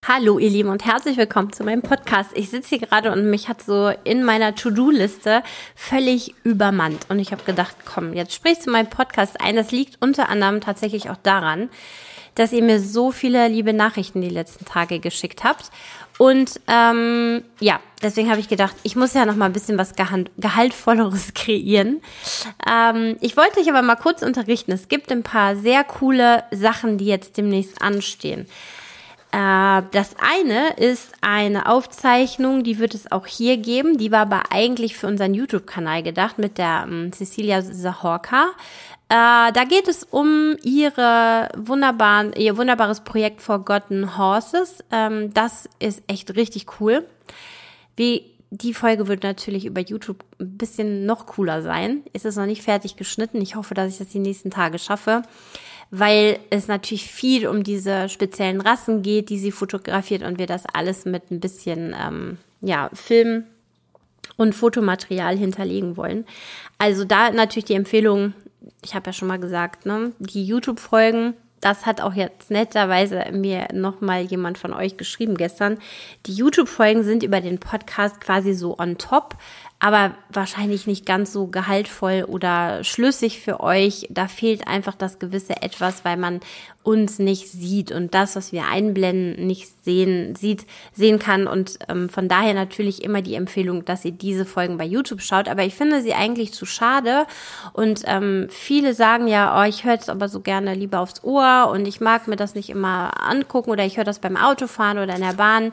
Hallo ihr Lieben und herzlich willkommen zu meinem Podcast. Ich sitze hier gerade und mich hat so in meiner To-Do-Liste völlig übermannt. Und ich habe gedacht, komm, jetzt sprichst du meinen Podcast ein. Das liegt unter anderem tatsächlich auch daran, dass ihr mir so viele liebe Nachrichten die letzten Tage geschickt habt. Und deswegen habe ich gedacht, ich muss ja noch mal ein bisschen was Gehaltvolleres kreieren. Ich wollte euch aber mal kurz unterrichten. Es gibt ein paar sehr coole Sachen, die jetzt demnächst anstehen. Das eine ist eine Aufzeichnung, die wird es auch hier geben. Die war aber eigentlich für unseren YouTube-Kanal gedacht mit der Cecilia Zahorka. Da geht es um ihr wunderbares Projekt Forgotten Horses. Das ist echt richtig cool. Die Folge wird natürlich über YouTube ein bisschen noch cooler sein. Es ist noch nicht fertig geschnitten. Ich hoffe, dass ich das die nächsten Tage schaffe, weil es natürlich viel um diese speziellen Rassen geht, die sie fotografiert und wir das alles mit ein bisschen Film und Fotomaterial hinterlegen wollen. Also da natürlich die Empfehlung, ich habe ja schon mal gesagt, ne, die YouTube-Folgen, das hat auch jetzt netterweise mir nochmal jemand von euch geschrieben gestern. Die YouTube-Folgen sind über den Podcast quasi so on top, aber wahrscheinlich nicht ganz so gehaltvoll oder schlüssig für euch. Da fehlt einfach das gewisse Etwas, weil man uns nicht sieht und das, was wir einblenden, nicht sehen kann. Und von daher natürlich immer die Empfehlung, dass ihr diese Folgen bei YouTube schaut. Aber ich finde sie eigentlich zu schade. Und viele sagen ja, ich höre es aber so gerne lieber aufs Ohr und ich mag mir das nicht immer angucken oder ich höre das beim Autofahren oder in der Bahn.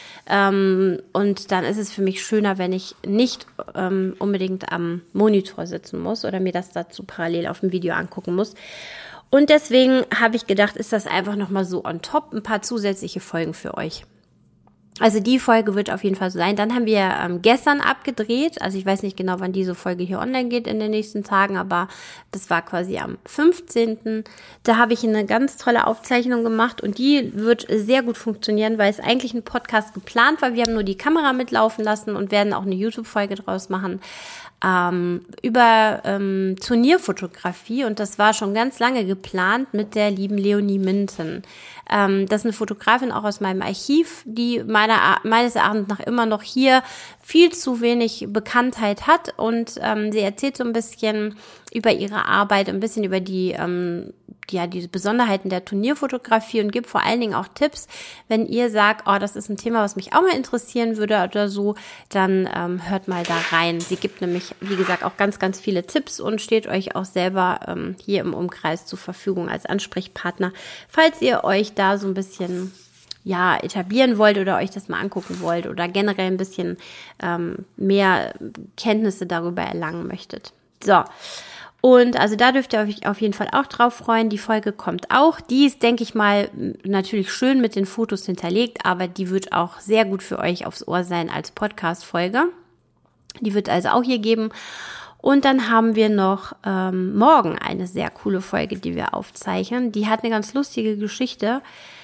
Und dann ist es für mich schöner, wenn ich nicht unbedingt am Monitor sitzen muss oder mir das dazu parallel auf dem Video angucken muss. Und deswegen habe ich gedacht, ist das einfach nochmal so on top, ein paar zusätzliche Folgen für euch. Also die Folge wird auf jeden Fall so sein. Dann haben wir gestern abgedreht. Also ich weiß nicht genau, wann diese Folge hier online geht in den nächsten Tagen, aber das war quasi am 15. Da habe ich eine ganz tolle Aufzeichnung gemacht und die wird sehr gut funktionieren, weil es eigentlich ein Podcast geplant war. Wir haben nur die Kamera mitlaufen lassen und werden auch eine YouTube-Folge draus machen über Turnierfotografie und das war schon ganz lange geplant mit der lieben Leonie Minten. Das ist eine Fotografin auch aus meinem Archiv, die meines Erachtens nach immer noch hier viel zu wenig Bekanntheit hat und sie erzählt so ein bisschen über ihre Arbeit, ein bisschen über diese Besonderheiten der Turnierfotografie und gibt vor allen Dingen auch Tipps, wenn ihr sagt, das ist ein Thema, was mich auch mal interessieren würde oder so, dann hört mal da rein. Sie gibt nämlich, wie gesagt, auch ganz, ganz viele Tipps und steht euch auch selber hier im Umkreis zur Verfügung als Ansprechpartner, falls ihr euch da so ein bisschen etablieren wollt oder euch das mal angucken wollt oder generell ein bisschen mehr Kenntnisse darüber erlangen möchtet. So. Und also da dürft ihr euch auf jeden Fall auch drauf freuen. Die Folge kommt auch. Die ist, denke ich mal, natürlich schön mit den Fotos hinterlegt, aber die wird auch sehr gut für euch aufs Ohr sein als Podcast-Folge. Die wird also auch hier geben. Und dann haben wir noch morgen eine sehr coole Folge, die wir aufzeichnen. Die hat eine ganz lustige Geschichte.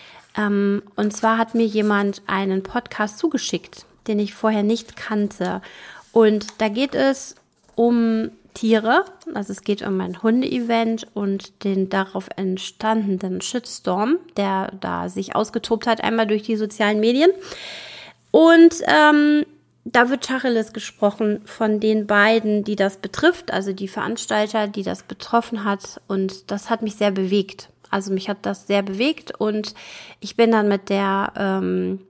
Und zwar hat mir jemand einen Podcast zugeschickt, den ich vorher nicht kannte. Und da geht es um Tiere, also es geht um ein Hunde-Event und den darauf entstandenen Shitstorm, der da sich ausgetobt hat, einmal durch die sozialen Medien. Und da wird Tacheles gesprochen von den beiden, die das betrifft, also die Veranstalter, die das betroffen hat. Und das hat mich sehr bewegt. Also mich hat das sehr bewegt und ich bin dann mit der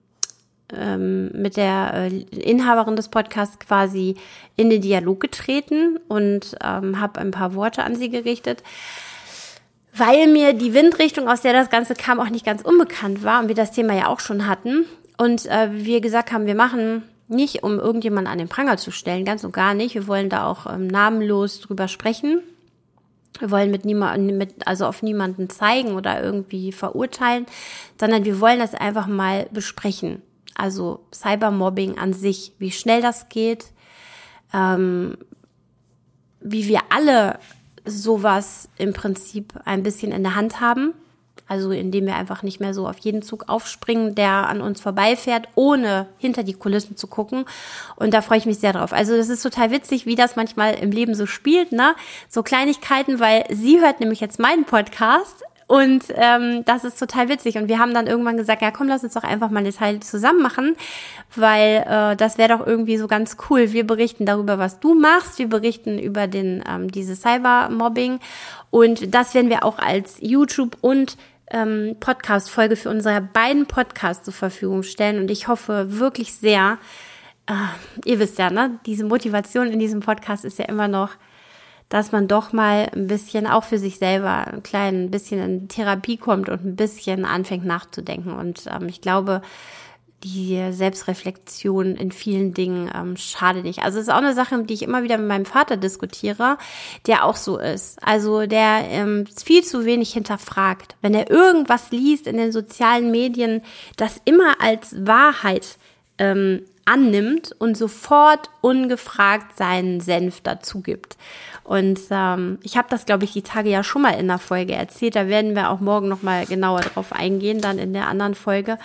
Inhaberin des Podcasts quasi in den Dialog getreten und habe ein paar Worte an sie gerichtet, weil mir die Windrichtung, aus der das Ganze kam, auch nicht ganz unbekannt war und wir das Thema ja auch schon hatten. Und wir gesagt haben, wir machen nicht, um irgendjemanden an den Pranger zu stellen, ganz und gar nicht. Wir wollen da auch namenlos drüber sprechen. Wir wollen auf niemanden zeigen oder irgendwie verurteilen, sondern wir wollen das einfach mal besprechen. Also Cybermobbing an sich, wie schnell das geht, wie wir alle sowas im Prinzip ein bisschen in der Hand haben. Also indem wir einfach nicht mehr so auf jeden Zug aufspringen, der an uns vorbeifährt, ohne hinter die Kulissen zu gucken. Und da freue ich mich sehr drauf. Also das ist total witzig, wie das manchmal im Leben so spielt, ne? So Kleinigkeiten, weil sie hört nämlich jetzt meinen Podcast Und das ist total witzig. Und wir haben dann irgendwann gesagt, ja komm, lass uns doch einfach mal eine Teil zusammen machen, weil das wäre doch irgendwie so ganz cool. Wir berichten darüber, was du machst. Wir berichten über dieses Cybermobbing. Und das werden wir auch als YouTube- und Podcast-Folge für unsere beiden Podcasts zur Verfügung stellen. Und ich hoffe wirklich sehr, ihr wisst ja, ne, diese Motivation in diesem Podcast ist ja immer noch, dass man doch mal ein bisschen auch für sich selber ein bisschen in Therapie kommt und ein bisschen anfängt nachzudenken. Und ich glaube, die Selbstreflexion in vielen Dingen schadet nicht. Also es ist auch eine Sache, die ich immer wieder mit meinem Vater diskutiere, der auch so ist. Also der viel zu wenig hinterfragt. Wenn er irgendwas liest in den sozialen Medien, das immer als Wahrheit annimmt und sofort ungefragt seinen Senf dazu gibt. Und ich habe das, glaube ich, die Tage ja schon mal in der Folge erzählt. Da werden wir auch morgen noch mal genauer drauf eingehen, dann in der anderen Folge.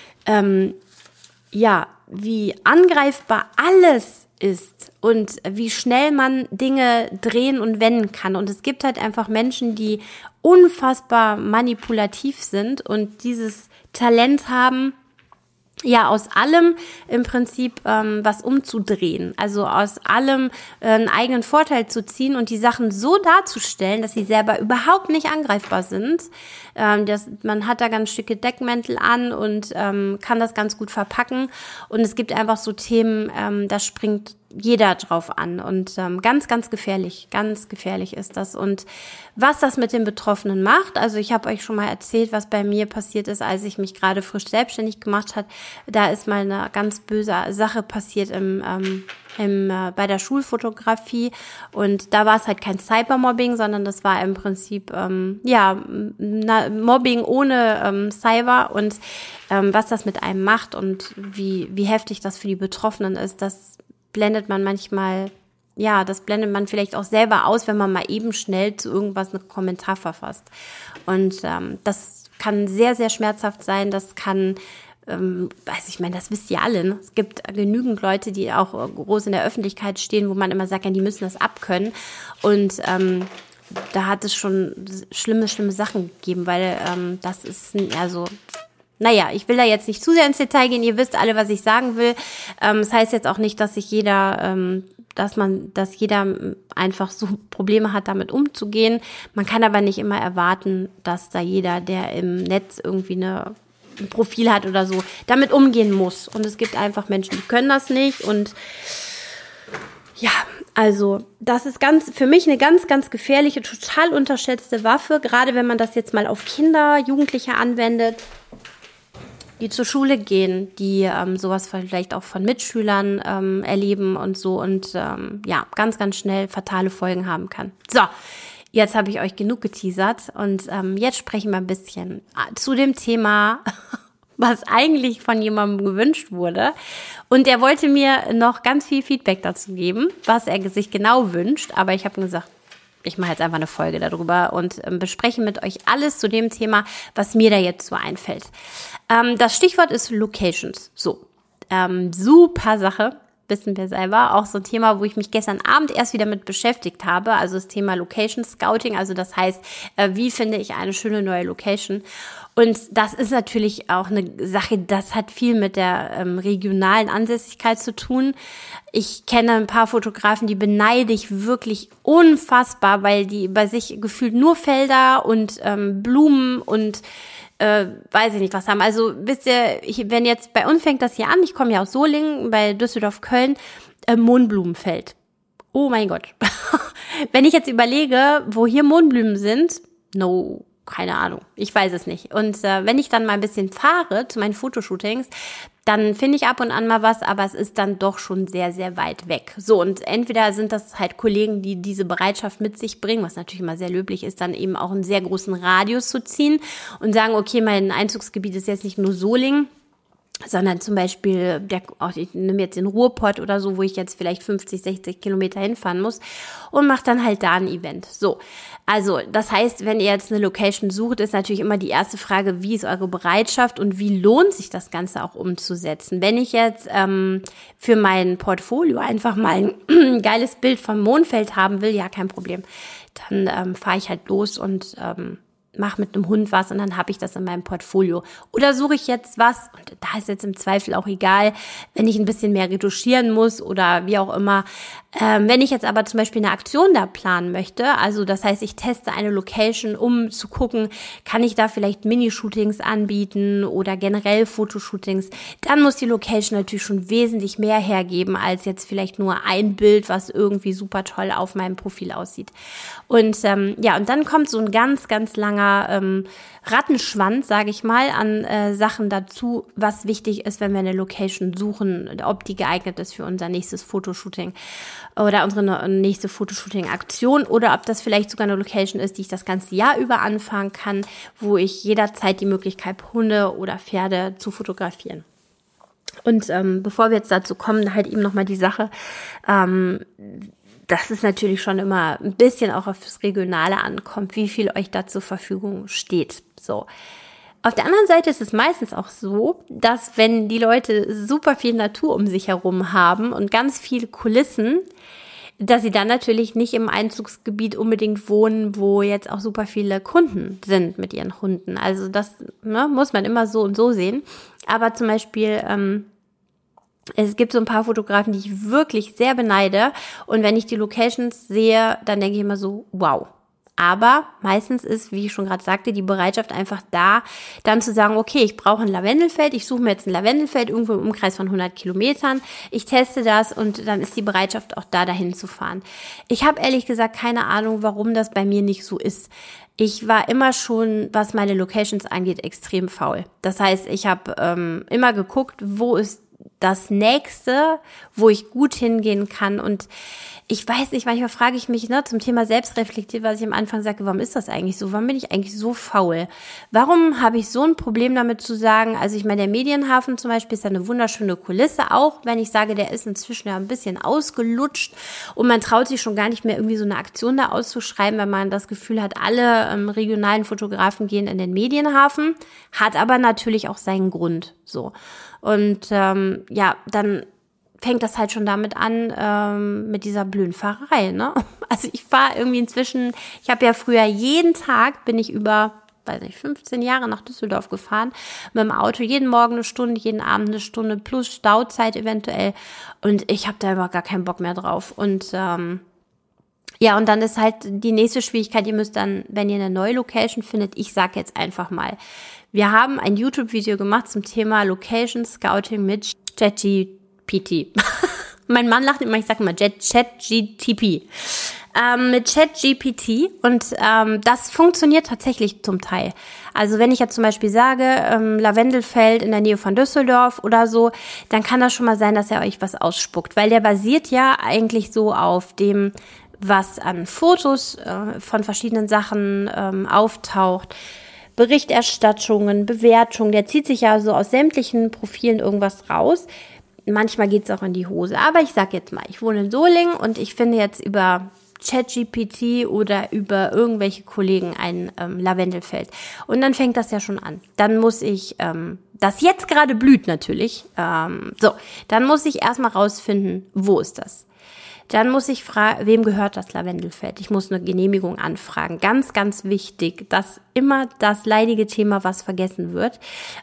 Wie angreifbar alles ist und wie schnell man Dinge drehen und wenden kann. Und es gibt halt einfach Menschen, die unfassbar manipulativ sind und dieses Talent haben, ja, aus allem im Prinzip was umzudrehen, also aus allem einen eigenen Vorteil zu ziehen und die Sachen so darzustellen, dass sie selber überhaupt nicht angreifbar sind. Man hat da ganz schicke Deckmäntel an und kann das ganz gut verpacken und es gibt einfach so Themen, da springt jeder drauf an und ganz, ganz gefährlich ist das. Und was das mit den Betroffenen macht, also ich habe euch schon mal erzählt, was bei mir passiert ist, als ich mich gerade frisch selbstständig gemacht habe. Da ist mal eine ganz böse Sache passiert bei der Schulfotografie und da war es halt kein Cybermobbing, sondern das war im Prinzip Mobbing ohne Cyber und was das mit einem macht und wie heftig das für die Betroffenen ist, das blendet man vielleicht auch selber aus, wenn man mal eben schnell zu irgendwas einen Kommentar verfasst. Und das kann sehr, sehr schmerzhaft sein. Das kann, das wisst ihr alle, ne? Es gibt genügend Leute, die auch groß in der Öffentlichkeit stehen, wo man immer sagt, ja, die müssen das abkönnen. Und da hat es schon schlimme Sachen gegeben, weil das ist ich will da jetzt nicht zu sehr ins Detail gehen. Ihr wisst alle, was ich sagen will. Das heißt jetzt auch nicht, dass jeder einfach so Probleme hat, damit umzugehen. Man kann aber nicht immer erwarten, dass da jeder, der im Netz irgendwie ein Profil hat oder so, damit umgehen muss. Und es gibt einfach Menschen, die können das nicht. Und ja, also das ist für mich eine ganz, ganz gefährliche, total unterschätzte Waffe. Gerade wenn man das jetzt mal auf Kinder, Jugendliche anwendet, die zur Schule gehen, die sowas vielleicht auch von Mitschülern erleben und so und ganz, ganz schnell fatale Folgen haben kann. So, jetzt habe ich euch genug geteasert und jetzt sprechen wir ein bisschen zu dem Thema, was eigentlich von jemandem gewünscht wurde. Und er wollte mir noch ganz viel Feedback dazu geben, was er sich genau wünscht, aber ich habe ihm gesagt, ich mache jetzt einfach eine Folge darüber und bespreche mit euch alles zu dem Thema, was mir da jetzt so einfällt. Das Stichwort ist Locations. So, super Sache, wissen wir selber. Auch so ein Thema, wo ich mich gestern Abend erst wieder mit beschäftigt habe. Also das Thema Location Scouting. Also das heißt, wie finde ich eine schöne neue Location? Und das ist natürlich auch eine Sache, das hat viel mit der regionalen Ansässigkeit zu tun. Ich kenne ein paar Fotografen, die beneide ich wirklich unfassbar, weil die bei sich gefühlt nur Felder und Blumen und weiß ich nicht was haben. Also wisst ihr, wenn jetzt bei uns fängt das hier an, ich komme ja aus Solingen, bei Düsseldorf-Köln, Mohnblumenfeld. Oh mein Gott. Wenn ich jetzt überlege, wo hier Mohnblumen sind, keine Ahnung, ich weiß es nicht. Und wenn ich dann mal ein bisschen fahre zu meinen Fotoshootings, dann finde ich ab und an mal was, aber es ist dann doch schon sehr, sehr weit weg. So, und entweder sind das halt Kollegen, die diese Bereitschaft mit sich bringen, was natürlich immer sehr löblich ist, dann eben auch einen sehr großen Radius zu ziehen und sagen, okay, mein Einzugsgebiet ist jetzt nicht nur Solingen, sondern zum Beispiel, ich nehme jetzt den Ruhrpott oder so, wo ich jetzt vielleicht 50, 60 Kilometer hinfahren muss und mache dann halt da ein Event. So, also das heißt, wenn ihr jetzt eine Location sucht, ist natürlich immer die erste Frage, wie ist eure Bereitschaft und wie lohnt sich das Ganze auch umzusetzen? Wenn ich jetzt für mein Portfolio einfach mal ein geiles Bild vom Mondfeld haben will, ja, kein Problem. Dann fahre ich halt los und mache mit einem Hund was und dann habe ich das in meinem Portfolio. Oder suche ich jetzt was, und da ist jetzt im Zweifel auch egal, wenn ich ein bisschen mehr retuschieren muss oder wie auch immer. Wenn ich jetzt aber zum Beispiel eine Aktion da planen möchte, also das heißt, ich teste eine Location, um zu gucken, kann ich da vielleicht Minishootings anbieten oder generell Fotoshootings, dann muss die Location natürlich schon wesentlich mehr hergeben, als jetzt vielleicht nur ein Bild, was irgendwie super toll auf meinem Profil aussieht. Und und dann kommt so ein ganz, ganz langer Rattenschwanz, sage ich mal, an Sachen dazu, was wichtig ist, wenn wir eine Location suchen, ob die geeignet ist für unser nächstes Fotoshooting oder unsere nächste Fotoshooting-Aktion oder ob das vielleicht sogar eine Location ist, die ich das ganze Jahr über anfangen kann, wo ich jederzeit die Möglichkeit habe, Hunde oder Pferde zu fotografieren. Und bevor wir jetzt dazu kommen, halt eben nochmal die Sache, dass es natürlich schon immer ein bisschen auch aufs Regionale ankommt, wie viel euch da zur Verfügung steht. So. Auf der anderen Seite ist es meistens auch so, dass wenn die Leute super viel Natur um sich herum haben und ganz viele Kulissen, dass sie dann natürlich nicht im Einzugsgebiet unbedingt wohnen, wo jetzt auch super viele Kunden sind mit ihren Hunden. Also das muss man immer so und so sehen. Aber zum Beispiel es gibt so ein paar Fotografen, die ich wirklich sehr beneide. Und wenn ich die Locations sehe, dann denke ich immer so, wow. Aber meistens ist, wie ich schon gerade sagte, die Bereitschaft einfach da, dann zu sagen, okay, ich brauche ein Lavendelfeld, ich suche mir jetzt ein Lavendelfeld irgendwo im Umkreis von 100 Kilometern, ich teste das und dann ist die Bereitschaft auch da, dahin zu fahren. Ich habe ehrlich gesagt keine Ahnung, warum das bei mir nicht so ist. Ich war immer schon, was meine Locations angeht, extrem faul. Das heißt, ich habe immer geguckt, wo ist das Nächste, wo ich gut hingehen kann. Und ich weiß nicht, manchmal frage ich mich zum Thema Selbstreflektiert, was ich am Anfang sagte, warum ist das eigentlich so? Warum bin ich eigentlich so faul? Warum habe ich so ein Problem damit zu sagen, also ich meine, der Medienhafen zum Beispiel ist ja eine wunderschöne Kulisse, auch wenn ich sage, der ist inzwischen ja ein bisschen ausgelutscht und man traut sich schon gar nicht mehr irgendwie so eine Aktion da auszuschreiben, wenn man das Gefühl hat, alle regionalen Fotografen gehen in den Medienhafen, hat aber natürlich auch seinen Grund, so. Und dann fängt das halt schon damit an, mit dieser blöden Fahrerei, ne? Also ich fahre irgendwie inzwischen, ich habe ja früher jeden Tag, bin ich über, 15 Jahre nach Düsseldorf gefahren, mit dem Auto, jeden Morgen eine Stunde, jeden Abend eine Stunde, plus Stauzeit eventuell. Und ich habe da einfach gar keinen Bock mehr drauf. Und und dann ist halt die nächste Schwierigkeit, ihr müsst dann, wenn ihr eine neue Location findet, ich sag jetzt einfach mal, wir haben ein YouTube-Video gemacht zum Thema Location Scouting mit ChatGPT. Mein Mann lacht immer, ich sage immer ChatGTP. Mit ChatGPT und das funktioniert tatsächlich zum Teil. Also wenn ich jetzt zum Beispiel sage, Lavendelfeld in der Nähe von Düsseldorf oder so, dann kann das schon mal sein, dass er euch was ausspuckt, weil der basiert ja eigentlich so auf dem, was an Fotos von verschiedenen Sachen auftaucht, Berichterstattungen, Bewertungen, der zieht sich ja so aus sämtlichen Profilen irgendwas raus. Manchmal geht's auch in die Hose. Aber ich sag jetzt mal, ich wohne in Solingen und ich finde jetzt über ChatGPT oder über irgendwelche Kollegen ein Lavendelfeld. Und dann fängt das ja schon an. Dann muss ich, das jetzt gerade blüht natürlich, dann muss ich erstmal rausfinden, wo ist das? Dann muss ich fragen, wem gehört das Lavendelfeld? Ich muss eine Genehmigung anfragen. Ganz, ganz wichtig, dass immer das leidige Thema, was vergessen wird.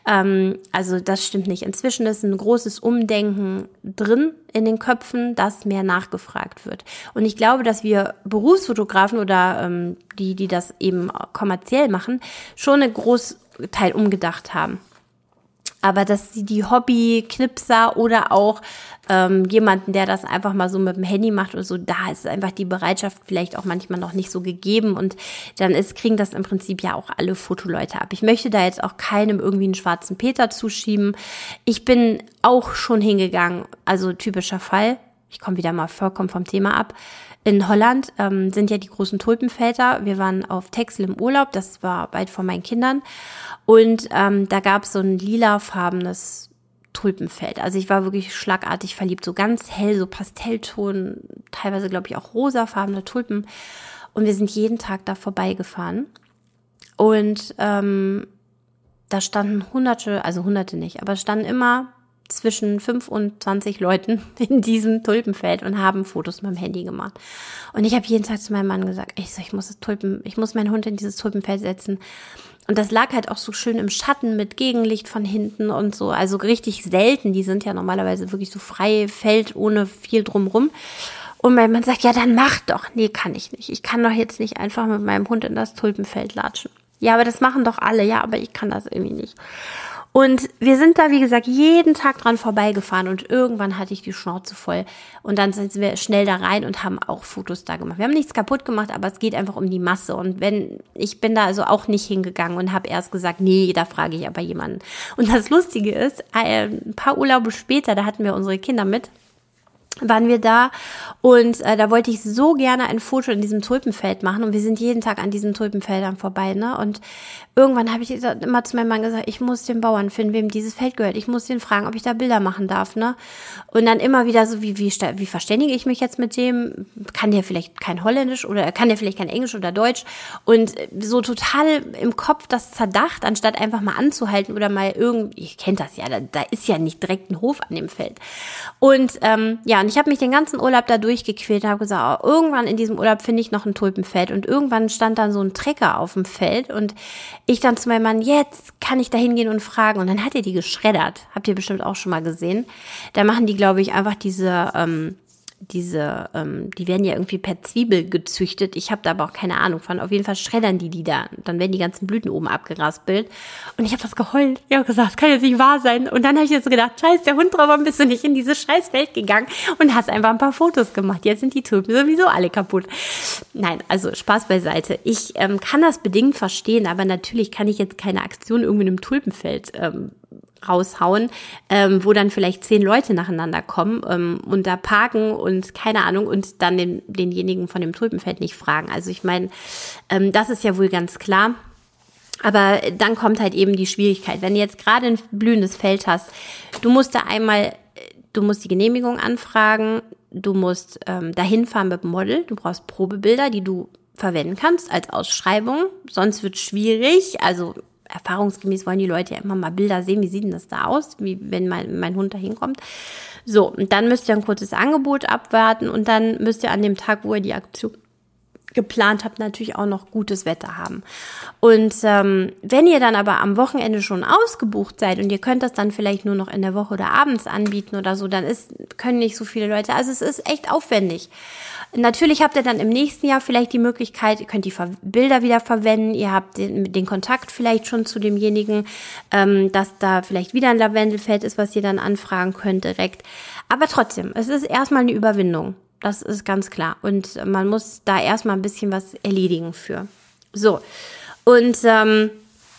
Also das stimmt nicht. Inzwischen ist ein großes Umdenken drin in den Köpfen, dass mehr nachgefragt wird. Und ich glaube, dass wir Berufsfotografen oder die das eben kommerziell machen, schon einen Großteil umgedacht haben. Aber dass die Hobby-Knipser oder auch jemanden, der das einfach mal so mit dem Handy macht oder so, da ist einfach die Bereitschaft vielleicht auch manchmal noch nicht so gegeben und dann kriegen das im Prinzip ja auch alle Fotoleute ab. Ich möchte da jetzt auch keinem irgendwie einen schwarzen Peter zuschieben. Ich bin auch schon hingegangen, also typischer Fall, ich komme wieder mal vollkommen vom Thema ab. In Holland sind ja die großen Tulpenfelder. Wir waren auf Texel im Urlaub, das war bald vor meinen Kindern. Und da gab es so ein lilafarbenes Tulpenfeld. Also ich war wirklich schlagartig verliebt, so ganz hell, so Pastellton, teilweise glaube ich auch rosafarbene Tulpen. Und wir sind jeden Tag da vorbeigefahren. Und da standen Hunderte nicht, aber es standen immer zwischen 5 und 20 Leuten in diesem Tulpenfeld und haben Fotos mit dem Handy gemacht. Und ich habe jeden Tag zu meinem Mann gesagt, ich muss meinen Hund in dieses Tulpenfeld setzen. Und das lag halt auch so schön im Schatten mit Gegenlicht von hinten und so. Also richtig selten. Die sind ja normalerweise wirklich so frei Feld ohne viel drumrum. Und mein Mann sagt, ja, dann mach doch. Nee, kann ich nicht. Ich kann doch jetzt nicht einfach mit meinem Hund in das Tulpenfeld latschen. Ja, aber das machen doch alle. Ja, aber ich kann das irgendwie nicht. Und wir sind da, wie gesagt, jeden Tag dran vorbeigefahren und irgendwann hatte ich die Schnauze voll. Und dann sind wir schnell da rein und haben auch Fotos da gemacht. Wir haben nichts kaputt gemacht, aber es geht einfach um die Masse. Und ich bin da also auch nicht hingegangen und habe erst gesagt, nee, da frage ich aber jemanden. Und das Lustige ist, ein paar Urlaube später, da hatten wir unsere Kinder mit, waren wir da und da wollte ich so gerne ein Foto in diesem Tulpenfeld machen und wir sind jeden Tag an diesen Tulpenfeldern vorbei, ne? Und irgendwann habe ich immer zu meinem Mann gesagt, ich muss den Bauern finden, wem dieses Feld gehört. Ich muss den fragen, ob ich da Bilder machen darf, ne? Und dann immer wieder so, wie verständige ich mich jetzt mit dem? Kann der vielleicht kein Holländisch oder kann der vielleicht kein Englisch oder Deutsch? Und so total im Kopf das zerdacht, anstatt einfach mal anzuhalten oder mal ich kennt das ja, da ist ja nicht direkt ein Hof an dem Feld. Und und ich habe mich den ganzen Urlaub da durchgequält und habe gesagt, irgendwann in diesem Urlaub finde ich noch ein Tulpenfeld. Und irgendwann stand dann so ein Trecker auf dem Feld und ich dann zu meinem Mann, jetzt kann ich da hingehen und fragen. Und dann hat er die geschreddert. Habt ihr bestimmt auch schon mal gesehen. Da machen die, glaube ich, einfach die werden ja irgendwie per Zwiebel gezüchtet. Ich habe da aber auch keine Ahnung von. Auf jeden Fall schreddern die da. Dann werden die ganzen Blüten oben abgeraspelt. Und ich habe das geheult. Ich habe gesagt, das kann jetzt nicht wahr sein. Und dann habe ich jetzt gedacht, scheiß, der Hund drauf, warum bist du nicht in dieses scheiß Feld gegangen und hast einfach ein paar Fotos gemacht. Jetzt sind die Tulpen sowieso alle kaputt. Nein, also Spaß beiseite. Ich kann das bedingt verstehen, aber natürlich kann ich jetzt keine Aktion irgendwie in einem Tulpenfeld raushauen, wo dann vielleicht 10 Leute nacheinander kommen und da parken und keine Ahnung und dann denjenigen von dem Tulpenfeld nicht fragen. Also ich meine, das ist ja wohl ganz klar. Aber dann kommt halt eben die Schwierigkeit. Wenn du jetzt gerade ein blühendes Feld hast, du musst die Genehmigung anfragen, du musst dahin fahren mit dem Model, du brauchst Probebilder, die du verwenden kannst als Ausschreibung, sonst wird es schwierig, also erfahrungsgemäß wollen die Leute ja immer mal Bilder sehen, wie sieht denn das da aus, wie wenn mein Hund da hinkommt. So, und dann müsst ihr ein kurzes Angebot abwarten und dann müsst ihr an dem Tag, wo ihr die Aktion geplant habt, natürlich auch noch gutes Wetter haben. Und wenn ihr dann aber am Wochenende schon ausgebucht seid und ihr könnt das dann vielleicht nur noch in der Woche oder abends anbieten oder so, dann können nicht so viele Leute, also es ist echt aufwendig. Natürlich habt ihr dann im nächsten Jahr vielleicht die Möglichkeit, ihr könnt die Bilder wieder verwenden, ihr habt den Kontakt vielleicht schon zu demjenigen, dass da vielleicht wieder ein Lavendelfeld ist, was ihr dann anfragen könnt direkt. Aber trotzdem, es ist erstmal eine Überwindung. Das ist ganz klar. Und man muss da erstmal ein bisschen was erledigen für. So. Und dann,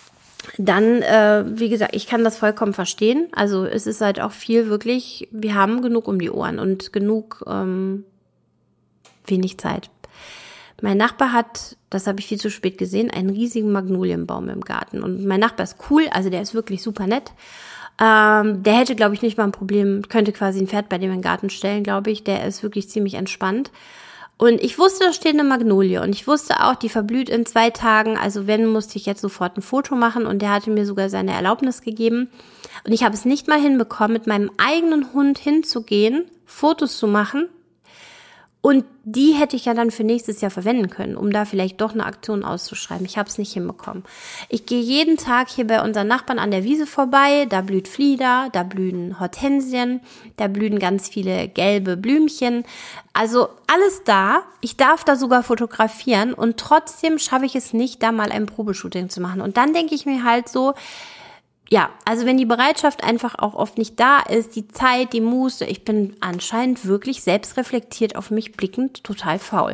wie gesagt, ich kann das vollkommen verstehen. Also es ist halt auch viel wirklich, wir haben genug um die Ohren und genug wenig Zeit. Mein Nachbar hat, das habe ich viel zu spät gesehen, einen riesigen Magnolienbaum im Garten. Und mein Nachbar ist cool, also der ist wirklich super nett. Der hätte, glaube ich, nicht mal ein Problem, könnte quasi ein Pferd bei dem in den Garten stellen, glaube ich. Der ist wirklich ziemlich entspannt. Und ich wusste, da steht eine Magnolie. Und ich wusste auch, die verblüht in 2 Tagen. Also wenn, musste ich jetzt sofort ein Foto machen. Und der hatte mir sogar seine Erlaubnis gegeben. Und ich habe es nicht mal hinbekommen, mit meinem eigenen Hund hinzugehen, Fotos zu machen. Und die hätte ich ja dann für nächstes Jahr verwenden können, um da vielleicht doch eine Aktion auszuschreiben. Ich habe es nicht hinbekommen. Ich gehe jeden Tag hier bei unseren Nachbarn an der Wiese vorbei. Da blüht Flieder, da blühen Hortensien, da blühen ganz viele gelbe Blümchen. Also alles da. Ich darf da sogar fotografieren und trotzdem schaffe ich es nicht, da mal ein Probeshooting zu machen. Und dann denke ich mir halt so, ja, also wenn die Bereitschaft einfach auch oft nicht da ist, die Zeit, die Muße, ich bin anscheinend wirklich selbstreflektiert auf mich blickend total faul.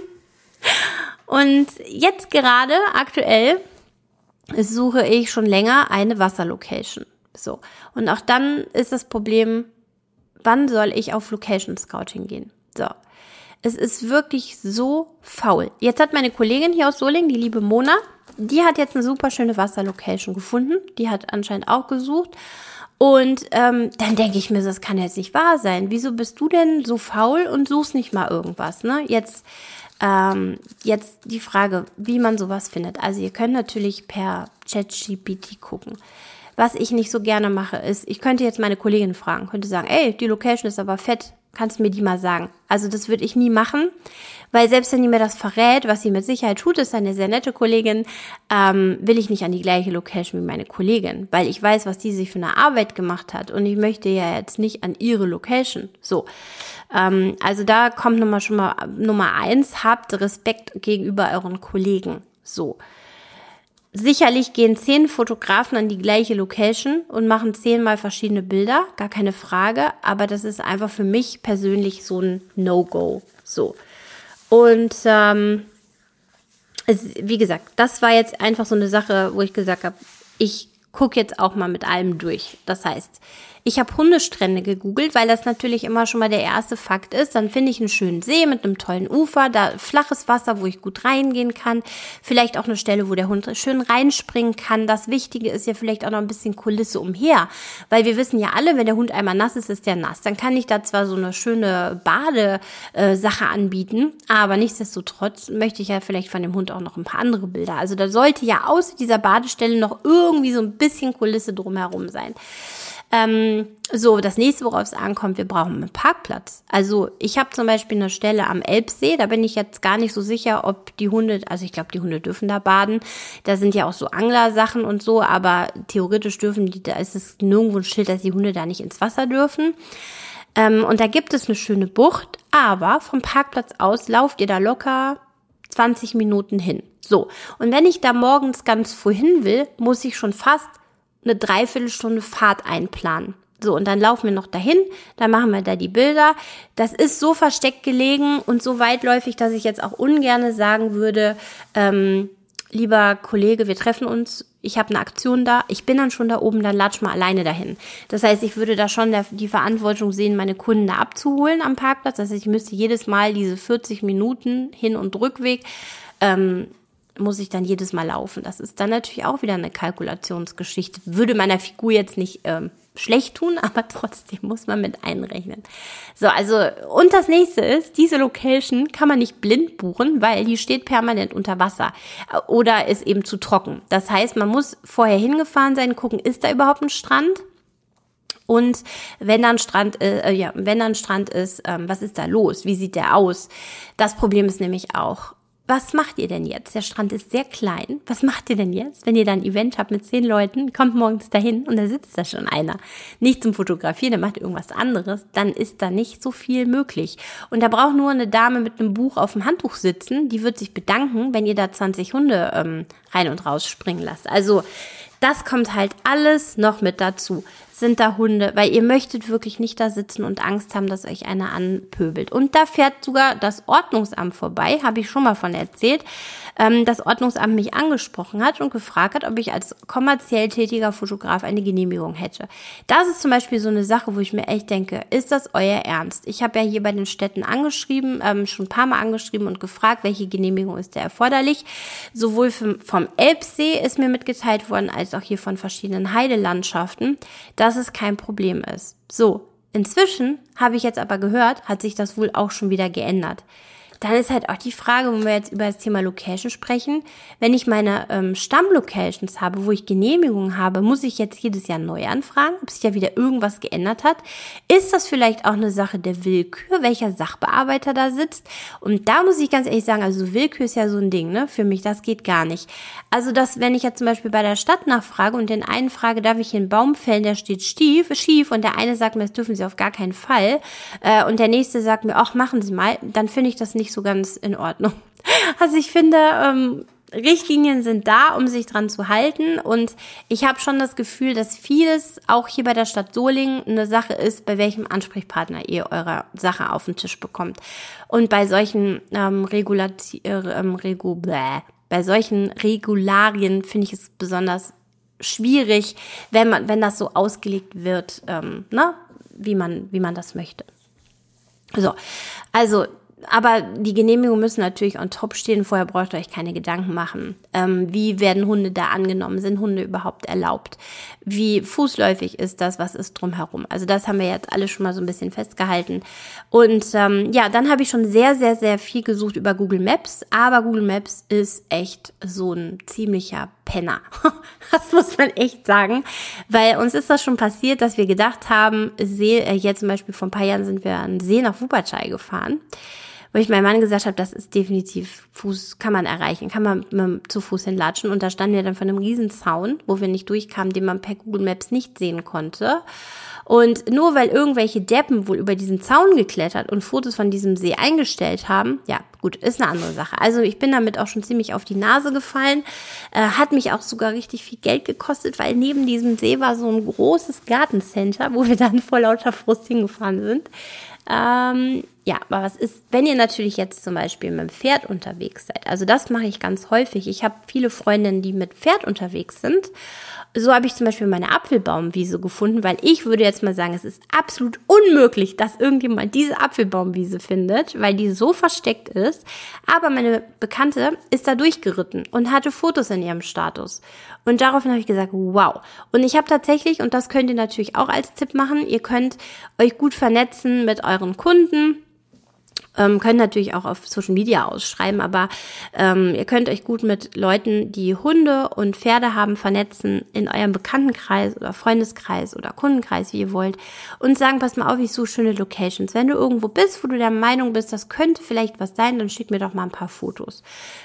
Und jetzt gerade, aktuell, suche ich schon länger eine Wasserlocation. So. Und auch dann ist das Problem, wann soll ich auf Location Scouting gehen? So. Es ist wirklich so faul. Jetzt hat meine Kollegin hier aus Solingen, die liebe Mona, die hat jetzt eine super schöne Wasserlocation gefunden. Die hat anscheinend auch gesucht. Und dann denke ich mir, das kann jetzt nicht wahr sein. Wieso bist du denn so faul und suchst nicht mal irgendwas? Ne? Jetzt die Frage, wie man sowas findet. Also ihr könnt natürlich per ChatGPT gucken. Was ich nicht so gerne mache, ist, ich könnte jetzt meine Kollegin fragen, könnte sagen, ey, die Location ist aber fett, kannst du mir die mal sagen? Also das würde ich nie machen, weil selbst wenn die mir das verrät, was sie mit Sicherheit tut, ist eine sehr nette Kollegin, will ich nicht an die gleiche Location wie meine Kollegin, weil ich weiß, was die sich für eine Arbeit gemacht hat und ich möchte ja jetzt nicht an ihre Location. So, also da kommt schon mal Nummer 1, habt Respekt gegenüber euren Kollegen. So. Sicherlich gehen 10 Fotografen an die gleiche Location und machen 10-mal verschiedene Bilder, gar keine Frage, aber das ist einfach für mich persönlich so ein No-Go. So. Und wie gesagt, das war jetzt einfach so eine Sache, wo ich gesagt habe, ich gucke jetzt auch mal mit allem durch. Das heißt, ich habe Hundestrände gegoogelt, weil das natürlich immer schon mal der erste Fakt ist. Dann finde ich einen schönen See mit einem tollen Ufer, da flaches Wasser, wo ich gut reingehen kann. Vielleicht auch eine Stelle, wo der Hund schön reinspringen kann. Das Wichtige ist ja vielleicht auch noch ein bisschen Kulisse umher, weil wir wissen ja alle, wenn der Hund einmal nass ist, ist der nass. Dann kann ich da zwar so eine schöne Badesache anbieten, aber nichtsdestotrotz möchte ich ja vielleicht von dem Hund auch noch ein paar andere Bilder. Also da sollte ja außer dieser Badestelle noch irgendwie so ein bisschen Kulisse drumherum sein. So, das nächste, worauf es ankommt, wir brauchen einen Parkplatz. Also ich habe zum Beispiel eine Stelle am Elbsee, da bin ich jetzt gar nicht so sicher, ob die Hunde, also ich glaube, die Hunde dürfen da baden. Da sind ja auch so Anglersachen und so, aber theoretisch dürfen die, da ist es nirgendwo ein Schild, dass die Hunde da nicht ins Wasser dürfen. Und da gibt es eine schöne Bucht, aber vom Parkplatz aus lauft ihr da locker 20 Minuten hin. So, und wenn ich da morgens ganz früh hin will, muss ich schon fast eine Dreiviertelstunde Fahrt einplanen. So, und dann laufen wir noch dahin, dann machen wir da die Bilder. Das ist so versteckt gelegen und so weitläufig, dass ich jetzt auch ungerne sagen würde, lieber Kollege, wir treffen uns, ich habe eine Aktion da, ich bin dann schon da oben, dann latsch mal alleine dahin. Das heißt, ich würde da schon die Verantwortung sehen, meine Kunden da abzuholen am Parkplatz. Das heißt, ich müsste jedes Mal diese 40 Minuten Hin- und Rückweg muss ich dann jedes Mal laufen. Das ist dann natürlich auch wieder eine Kalkulationsgeschichte. Würde meiner Figur jetzt nicht schlecht tun, aber trotzdem muss man mit einrechnen. So, also, und das nächste ist, diese Location kann man nicht blind buchen, weil die steht permanent unter Wasser oder ist eben zu trocken. Das heißt, man muss vorher hingefahren sein, gucken, ist da überhaupt ein Strand? Und wenn da ein Strand ist, was ist da los? Wie sieht der aus? Das Problem ist nämlich auch, was macht ihr denn jetzt? Der Strand ist sehr klein. Was macht ihr denn jetzt, wenn ihr dann ein Event habt mit 10 Leuten, kommt morgens dahin und da sitzt da schon einer. Nicht zum Fotografieren, der macht irgendwas anderes, dann ist da nicht so viel möglich. Und da braucht nur eine Dame mit einem Buch auf dem Handtuch sitzen, die wird sich bedanken, wenn ihr da 20 Hunde rein und raus springen lasst. Also das kommt halt alles noch mit dazu. Sind da Hunde, weil ihr möchtet wirklich nicht da sitzen und Angst haben, dass euch einer anpöbelt. Und da fährt sogar das Ordnungsamt vorbei, habe ich schon mal von erzählt, das Ordnungsamt mich angesprochen hat und gefragt hat, ob ich als kommerziell tätiger Fotograf eine Genehmigung hätte. Das ist zum Beispiel so eine Sache, wo ich mir echt denke, ist das euer Ernst? Ich habe ja hier bei den Städten angeschrieben, schon ein paar Mal angeschrieben und gefragt, welche Genehmigung ist da erforderlich. Sowohl vom Elbsee ist mir mitgeteilt worden, als auch hier von verschiedenen Heidelandschaften, dass es kein Problem ist. So, inzwischen habe ich jetzt aber gehört, hat sich das wohl auch schon wieder geändert. Dann ist halt auch die Frage, wenn wir jetzt über das Thema Location sprechen, wenn ich meine Stammlocations habe, wo ich Genehmigungen habe, muss ich jetzt jedes Jahr neu anfragen, ob sich ja wieder irgendwas geändert hat. Ist das vielleicht auch eine Sache der Willkür, welcher Sachbearbeiter da sitzt? Und da muss ich ganz ehrlich sagen, also Willkür ist ja so ein Ding, ne? Für mich, das geht gar nicht. Also das, wenn ich jetzt zum Beispiel bei der Stadt nachfrage und den einen frage, darf ich hier einen Baum fällen, der steht schief und der eine sagt mir, das dürfen Sie auf gar keinen Fall und der nächste sagt mir, ach, machen Sie mal, dann finde ich das nicht so ganz in Ordnung. Also ich finde, Richtlinien sind da, um sich dran zu halten und ich habe schon das Gefühl, dass vieles auch hier bei der Stadt Solingen eine Sache ist, bei welchem Ansprechpartner ihr eure Sache auf den Tisch bekommt. Und bei solchen Regularien finde ich es besonders schwierig, wenn das so ausgelegt wird, wie man das möchte. So, also aber die Genehmigungen müssen natürlich on top stehen. Vorher braucht ihr euch keine Gedanken machen. Wie werden Hunde da angenommen? Sind Hunde überhaupt erlaubt? Wie fußläufig ist das? Was ist drumherum? Also das haben wir jetzt alle schon mal so ein bisschen festgehalten. Und dann habe ich schon sehr, sehr, sehr viel gesucht über Google Maps. Aber Google Maps ist echt so ein ziemlicher Penner. Das muss man echt sagen, weil uns ist das schon passiert, dass wir gedacht haben, jetzt zum Beispiel vor ein paar Jahren sind wir an den See nach Wuppertal gefahren, wo ich meinem Mann gesagt habe, das ist definitiv Fuß, kann man erreichen, kann man zu Fuß hinlatschen. Und da standen wir dann vor einem riesen Zaun, wo wir nicht durchkamen, den man per Google Maps nicht sehen konnte. Und nur weil irgendwelche Deppen wohl über diesen Zaun geklettert und Fotos von diesem See eingestellt haben, ja gut, ist eine andere Sache. Also ich bin damit auch schon ziemlich auf die Nase gefallen, hat mich auch sogar richtig viel Geld gekostet, weil neben diesem See war so ein großes Gartencenter, wo wir dann vor lauter Frust hingefahren sind. Ja, aber was ist, wenn ihr natürlich jetzt zum Beispiel mit dem Pferd unterwegs seid? Also das mache ich ganz häufig. Ich habe viele Freundinnen, die mit Pferd unterwegs sind. So habe ich zum Beispiel meine Apfelbaumwiese gefunden, weil ich würde jetzt mal sagen, es ist absolut unmöglich, dass irgendjemand diese Apfelbaumwiese findet, weil die so versteckt ist. Aber meine Bekannte ist da durchgeritten und hatte Fotos in ihrem Status. Und daraufhin habe ich gesagt, wow. Und ich habe tatsächlich, und das könnt ihr natürlich auch als Tipp machen, ihr könnt euch gut vernetzen mit euren Kunden. Könnt natürlich auch auf Social Media ausschreiben, aber ihr könnt euch gut mit Leuten, die Hunde und Pferde haben, vernetzen in eurem Bekanntenkreis oder Freundeskreis oder Kundenkreis, wie ihr wollt, und sagen, pass mal auf, ich suche schöne Locations. Wenn du irgendwo bist, wo du der Meinung bist, das könnte vielleicht was sein, dann schick mir doch mal ein paar Fotos.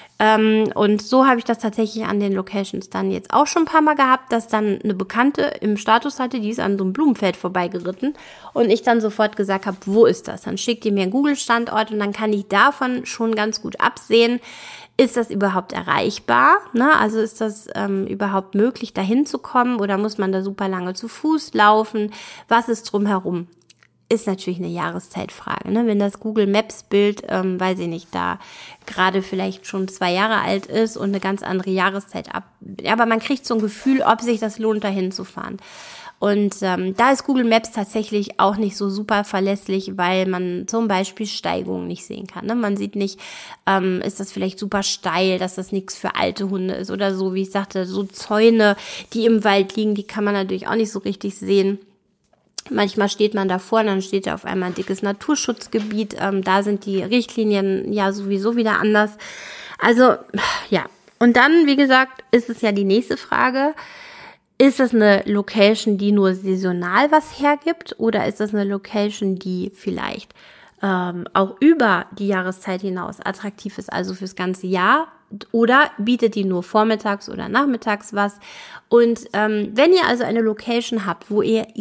Und so habe ich das tatsächlich an den Locations dann jetzt auch schon ein paar Mal gehabt, dass dann eine Bekannte im Status hatte, die ist an so einem Blumenfeld vorbeigeritten und ich dann sofort gesagt habe, wo ist das? Dann schickt ihr mir einen Google-Standort und dann kann ich davon schon ganz gut absehen, ist das überhaupt erreichbar? Ne? Also ist das überhaupt möglich, da hinzukommen oder muss man da super lange zu Fuß laufen? Was ist drumherum? Ist natürlich eine Jahreszeitfrage. Ne? Wenn das Google Maps Bild, weiß ich nicht, da gerade vielleicht schon 2 Jahre alt ist und eine ganz andere Jahreszeit aber man kriegt so ein Gefühl, ob sich das lohnt, da hinzufahren. Und da ist Google Maps tatsächlich auch nicht so super verlässlich, weil man zum Beispiel Steigungen nicht sehen kann. Ne? Man sieht nicht, ist das vielleicht super steil, dass das nichts für alte Hunde ist oder so, wie ich sagte, so Zäune, die im Wald liegen, die kann man natürlich auch nicht so richtig sehen. Manchmal steht man davor und dann steht da auf einmal ein dickes Naturschutzgebiet. Da sind die Richtlinien ja sowieso wieder anders. Also, ja. Und dann, wie gesagt, ist es ja die nächste Frage. Ist das eine Location, die nur saisonal was hergibt? Oder ist das eine Location, die vielleicht auch über die Jahreszeit hinaus attraktiv ist, also fürs ganze Jahr? Oder bietet die nur vormittags oder nachmittags was? Und wenn ihr also eine Location habt, wo ihr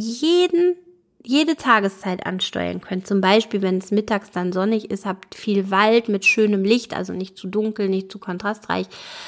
jede Tageszeit ansteuern könnt, zum Beispiel, wenn es mittags dann sonnig ist, habt viel Wald mit schönem Licht, also nicht zu dunkel, nicht zu kontrastreich,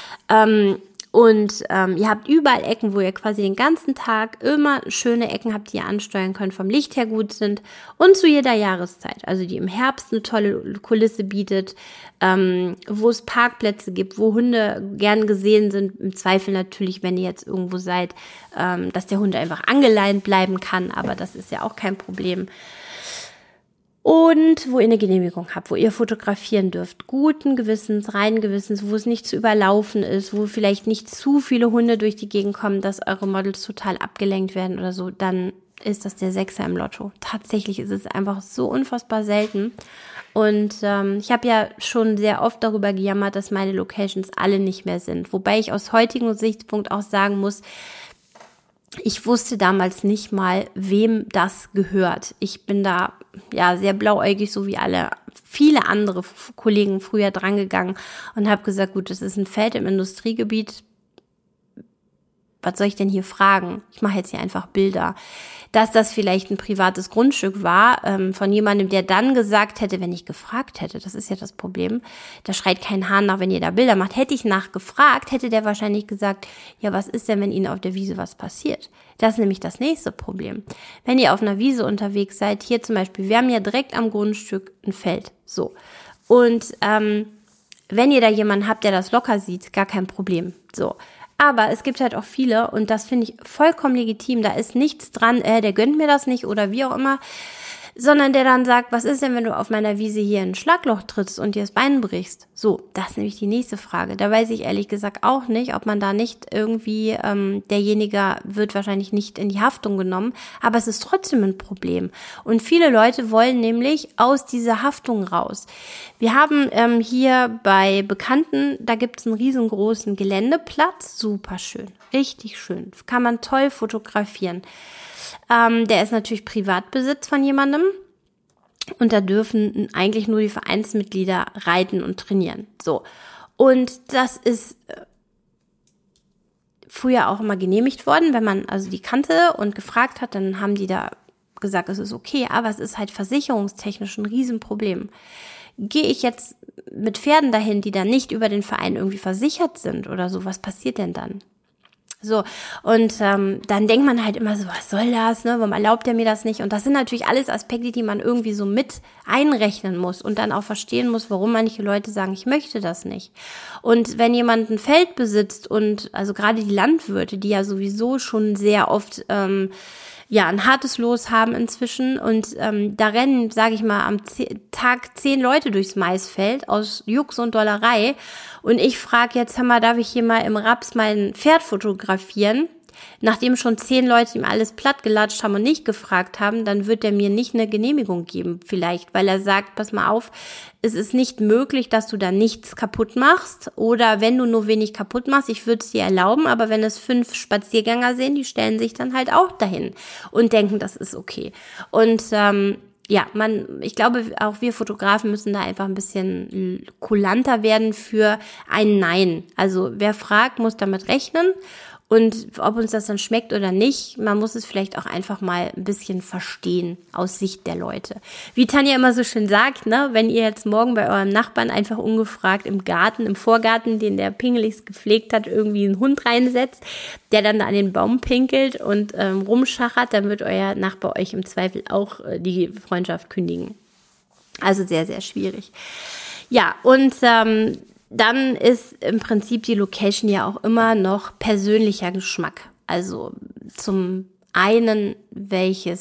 und ihr habt überall Ecken, wo ihr quasi den ganzen Tag immer schöne Ecken habt, die ihr ansteuern könnt, vom Licht her gut sind und zu jeder Jahreszeit. Also die im Herbst eine tolle Kulisse bietet, wo es Parkplätze gibt, wo Hunde gern gesehen sind. Im Zweifel natürlich, wenn ihr jetzt irgendwo seid, dass der Hund einfach angeleint bleiben kann, aber das ist ja auch kein Problem. Und wo ihr eine Genehmigung habt, wo ihr fotografieren dürft, guten Gewissens, reinen Gewissens, wo es nicht zu überlaufen ist, wo vielleicht nicht zu viele Hunde durch die Gegend kommen, dass eure Models total abgelenkt werden oder so, dann ist das der Sechser im Lotto. Tatsächlich ist es einfach so unfassbar selten. Und ich habe ja schon sehr oft darüber gejammert, dass meine Locations alle nicht mehr sind. Wobei ich aus heutigem Sichtpunkt auch sagen muss, ich wusste damals nicht mal, wem das gehört. Ich bin da ja sehr blauäugig, so wie viele andere Kollegen früher drangegangen und habe gesagt, gut, das ist ein Feld im Industriegebiet. Was soll ich denn hier fragen? Ich mache jetzt hier einfach Bilder. Dass das vielleicht ein privates Grundstück war, von jemandem, der dann gesagt hätte, wenn ich gefragt hätte, das ist ja das Problem, da schreit kein Hahn nach, wenn ihr da Bilder macht. Hätte ich nachgefragt, hätte der wahrscheinlich gesagt, ja, was ist denn, wenn Ihnen auf der Wiese was passiert? Das ist nämlich das nächste Problem. Wenn ihr auf einer Wiese unterwegs seid, hier zum Beispiel, wir haben ja direkt am Grundstück ein Feld, so. Und wenn ihr da jemanden habt, der das locker sieht, gar kein Problem, so. Aber es gibt halt auch viele, und das finde ich vollkommen legitim, da ist nichts dran, der gönnt mir das nicht oder wie auch immer, sondern der dann sagt, was ist denn, wenn du auf meiner Wiese hier in ein Schlagloch trittst und dir das Bein brichst? So, das ist nämlich die nächste Frage. Da weiß ich ehrlich gesagt auch nicht, ob man da nicht irgendwie, derjenige wird wahrscheinlich nicht in die Haftung genommen, aber es ist trotzdem ein Problem. Und viele Leute wollen nämlich aus dieser Haftung raus. Wir haben hier bei Bekannten, da gibt es einen riesengroßen Geländeplatz, super schön, richtig schön, kann man toll fotografieren. Der ist natürlich Privatbesitz von jemandem und da dürfen eigentlich nur die Vereinsmitglieder reiten und trainieren. So, und das ist früher auch immer genehmigt worden, wenn man also die kannte und gefragt hat, dann haben die da gesagt, es ist okay, aber es ist halt versicherungstechnisch ein Riesenproblem. Gehe ich jetzt mit Pferden dahin, die dann nicht über den Verein irgendwie versichert sind oder so, was passiert denn dann? So, und dann denkt man halt immer so, was soll das, ne? Warum erlaubt er mir das nicht? Und das sind natürlich alles Aspekte, die man irgendwie so mit einrechnen muss und dann auch verstehen muss, warum manche Leute sagen, ich möchte das nicht. Und wenn jemand ein Feld besitzt und also gerade die Landwirte, die ja sowieso schon sehr oft ein hartes Los haben inzwischen und da rennen, sage ich mal, am Tag 10 Leute durchs Maisfeld aus Jux und Dollerei und ich frage jetzt, hör mal, darf ich hier mal im Raps mein Pferd fotografieren? Nachdem schon 10 Leute ihm alles platt gelatscht haben und nicht gefragt haben, dann wird er mir nicht eine Genehmigung geben, vielleicht, weil er sagt, pass mal auf, es ist nicht möglich, dass du da nichts kaputt machst oder wenn du nur wenig kaputt machst, ich würde es dir erlauben, aber wenn es 5 Spaziergänger sehen, die stellen sich dann halt auch dahin und denken, das ist okay. Und ich glaube, auch wir Fotografen müssen da einfach ein bisschen kulanter werden für ein Nein. Also wer fragt, muss damit rechnen. Und ob uns das dann schmeckt oder nicht, man muss es vielleicht auch einfach mal ein bisschen verstehen aus Sicht der Leute. Wie Tanja immer so schön sagt, ne, wenn ihr jetzt morgen bei eurem Nachbarn einfach ungefragt im Garten, im Vorgarten, den der pingeligst gepflegt hat, irgendwie einen Hund reinsetzt, der dann da an den Baum pinkelt und rumschachert, dann wird euer Nachbar euch im Zweifel auch die Freundschaft kündigen. Also sehr, sehr schwierig. Ja, und dann ist im Prinzip die Location ja auch immer noch persönlicher Geschmack. Also zum einen, welche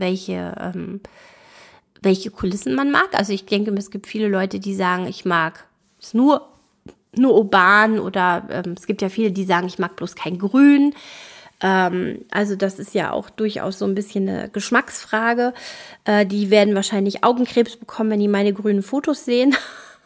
Kulissen man mag. Also ich denke, es gibt viele Leute, die sagen, ich mag es nur urban oder es gibt ja viele, die sagen, ich mag bloß kein Grün. Also das ist ja auch durchaus so ein bisschen eine Geschmacksfrage. Die werden wahrscheinlich Augenkrebs bekommen, wenn die meine grünen Fotos sehen.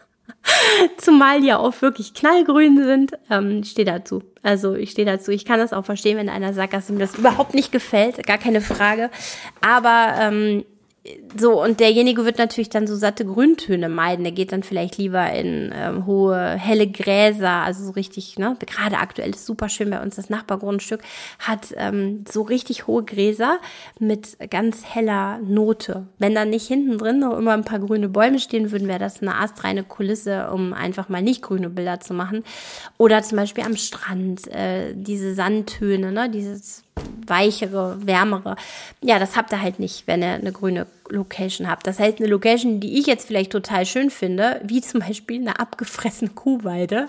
Zumal die ja auch wirklich knallgrün sind. Ich stehe dazu. Also ich stehe dazu. Ich kann das auch verstehen, wenn einer sagt, dass ihm das überhaupt nicht gefällt. Gar keine Frage. Aber so, und derjenige wird natürlich dann so satte Grüntöne meiden. Der geht dann vielleicht lieber in hohe, helle Gräser, also so richtig, ne, gerade aktuell ist super schön bei uns, das Nachbargrundstück hat so richtig hohe Gräser mit ganz heller Note. Wenn dann nicht hinten drin noch immer ein paar grüne Bäume stehen würden, wäre das eine astreine Kulisse, um einfach mal nicht grüne Bilder zu machen. Oder zum Beispiel am Strand, diese Sandtöne, ne, dieses weichere, wärmere. Ja, das habt ihr halt nicht, wenn ihr eine grüne Location habt. Das heißt, eine Location, die ich jetzt vielleicht total schön finde, wie zum Beispiel eine abgefressene Kuhweide.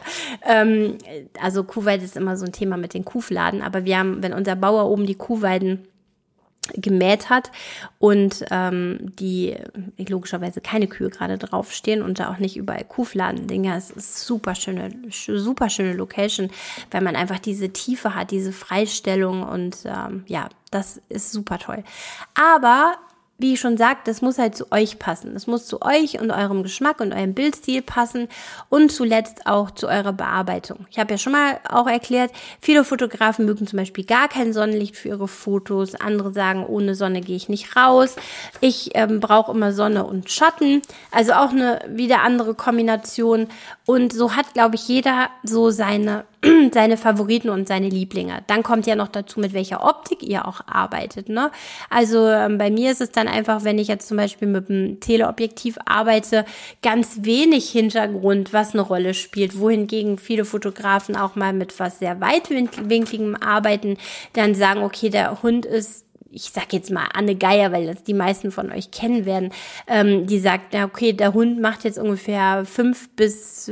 Also Kuhweide ist immer so ein Thema mit den Kuhfladen, aber wir haben, wenn unser Bauer oben die Kuhweiden gemäht hat und die logischerweise keine Kühe gerade draufstehen und da auch nicht überall Kuhfladen-Dinger. Es ist super schöne Location, weil man einfach diese Tiefe hat, diese Freistellung und das ist super toll. Aber wie ich schon sagte, das muss halt zu euch passen. Das muss zu euch und eurem Geschmack und eurem Bildstil passen und zuletzt auch zu eurer Bearbeitung. Ich habe ja schon mal auch erklärt, viele Fotografen mögen zum Beispiel gar kein Sonnenlicht für ihre Fotos. Andere sagen, ohne Sonne gehe ich nicht raus. Ich brauche immer Sonne und Schatten. Also auch eine wieder andere Kombination. Und so hat, glaube ich, jeder so seine Favoriten und seine Lieblinge. Dann kommt ja noch dazu, mit welcher Optik ihr auch arbeitet, ne? Also bei mir ist es dann einfach, wenn ich jetzt zum Beispiel mit einem Teleobjektiv arbeite, ganz wenig Hintergrund, was eine Rolle spielt. Wohingegen viele Fotografen auch mal mit was sehr weitwinkligem arbeiten, dann sagen, okay, der Hund ist, ich sag jetzt mal Anne Geier, weil das die meisten von euch kennen werden, die sagt, ja, okay, der Hund macht jetzt ungefähr 5 bis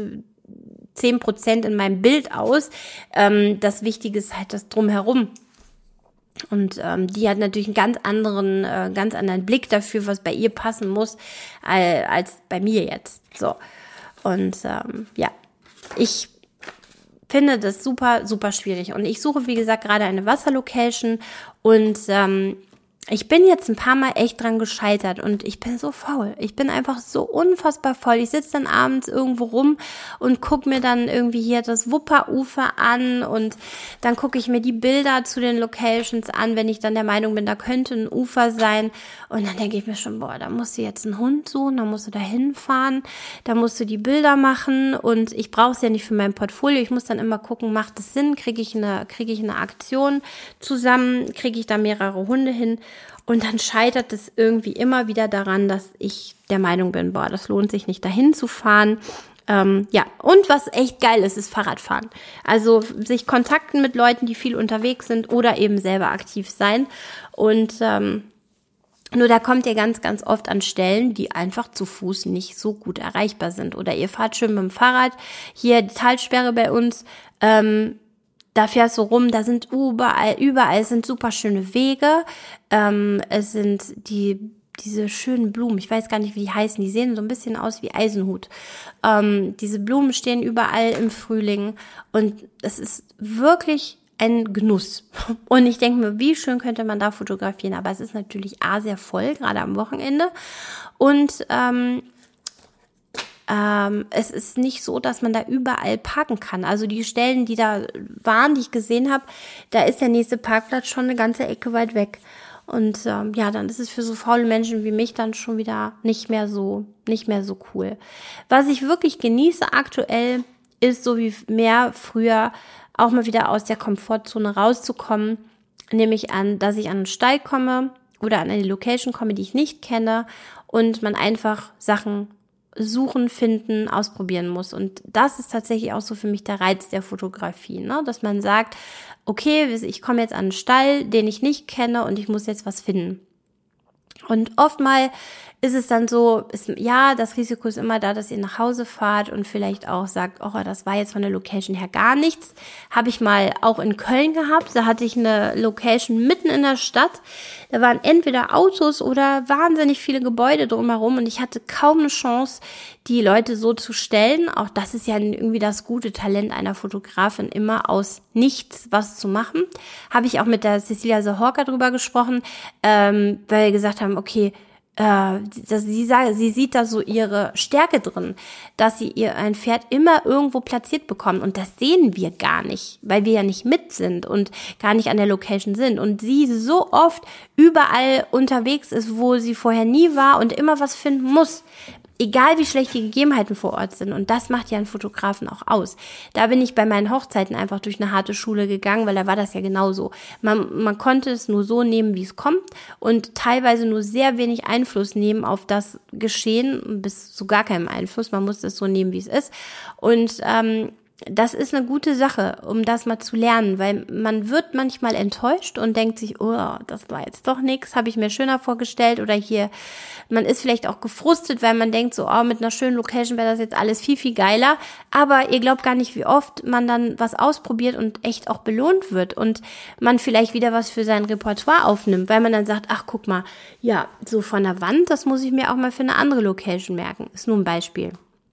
10% in meinem Bild aus. Das Wichtige ist halt das Drumherum. Und die hat natürlich einen ganz anderen Blick dafür, was bei ihr passen muss, als bei mir jetzt. So. Und ja, ich finde das super, super schwierig. Und ich suche, wie gesagt, gerade eine Wasserlocation und ich bin jetzt ein paar Mal echt dran gescheitert und ich bin so faul. Ich bin einfach so unfassbar faul. Ich sitze dann abends irgendwo rum und gucke mir dann irgendwie hier das Wupperufer an und dann gucke ich mir die Bilder zu den Locations an, wenn ich dann der Meinung bin, da könnte ein Ufer sein. Und dann denke ich mir schon, boah, da musst du jetzt einen Hund suchen, da musst du da hinfahren, da musst du die Bilder machen und ich brauche es ja nicht für mein Portfolio. Ich muss dann immer gucken, macht es Sinn, kriege ich eine Aktion zusammen, kriege ich da mehrere Hunde hin. Und dann scheitert es irgendwie immer wieder daran, dass ich der Meinung bin, boah, das lohnt sich nicht, dahin zu fahren. Ja, und was echt geil ist Fahrradfahren. Also sich kontakten mit Leuten, die viel unterwegs sind oder eben selber aktiv sein. Und nur da kommt ihr ganz, ganz oft an Stellen, die einfach zu Fuß nicht so gut erreichbar sind. Oder ihr fahrt schön mit dem Fahrrad. Hier die Talsperre bei uns, da fährst du rum, da sind überall sind super schöne Wege. Es sind diese schönen Blumen, ich weiß gar nicht, wie die heißen, die sehen so ein bisschen aus wie Eisenhut. Diese Blumen stehen überall im Frühling und es ist wirklich ein Genuss. Und ich denke mir, wie schön könnte man da fotografieren, aber es ist natürlich sehr voll, gerade am Wochenende. Und es ist nicht so, dass man da überall parken kann. Also die Stellen, die da waren, die ich gesehen habe, da ist der nächste Parkplatz schon eine ganze Ecke weit weg. Und ja, dann ist es für so faule Menschen wie mich dann schon wieder nicht mehr so cool. Was ich wirklich genieße aktuell, ist so wie mehr früher auch mal wieder aus der Komfortzone rauszukommen. Nehme ich an, dass ich an einen Stall komme oder an eine Location komme, die ich nicht kenne und man einfach Sachen suchen, finden, ausprobieren muss. Und das ist tatsächlich auch so für mich der Reiz der Fotografie, ne? Dass man sagt, okay, ich komme jetzt an einen Stall, den ich nicht kenne und ich muss jetzt was finden. Und oftmals ist es dann so, das Risiko ist immer da, dass ihr nach Hause fahrt und vielleicht auch sagt, oh, das war jetzt von der Location her gar nichts. Habe ich mal auch in Köln gehabt, da hatte ich eine Location mitten in der Stadt. Da waren entweder Autos oder wahnsinnig viele Gebäude drumherum und ich hatte kaum eine Chance, die Leute so zu stellen. Auch das ist ja irgendwie das gute Talent einer Fotografin, immer aus nichts was zu machen. Habe ich auch mit der Cecilia Sahorka drüber gesprochen, weil wir gesagt haben, okay, sie sieht da so ihre Stärke drin, dass sie ein Pferd immer irgendwo platziert bekommt und das sehen wir gar nicht, weil wir ja nicht mit sind und gar nicht an der Location sind und sie so oft überall unterwegs ist, wo sie vorher nie war und immer was finden muss. Egal wie schlecht die Gegebenheiten vor Ort sind. Und das macht ja einen Fotografen auch aus. Da bin ich bei meinen Hochzeiten einfach durch eine harte Schule gegangen, weil da war das ja genauso. Man konnte es nur so nehmen, wie es kommt und teilweise nur sehr wenig Einfluss nehmen auf das Geschehen, bis zu gar keinem Einfluss. Man musste es so nehmen, wie es ist. Und das ist eine gute Sache, um das mal zu lernen, weil man wird manchmal enttäuscht und denkt sich, oh, das war jetzt doch nichts, habe ich mir schöner vorgestellt oder hier, man ist vielleicht auch gefrustet, weil man denkt so, oh, mit einer schönen Location wäre das jetzt alles viel, viel geiler, aber ihr glaubt gar nicht, wie oft man dann was ausprobiert und echt auch belohnt wird und man vielleicht wieder was für sein Repertoire aufnimmt, weil man dann sagt, ach, guck mal, ja, so von der Wand, das muss ich mir auch mal für eine andere Location merken, ist nur ein Beispiel.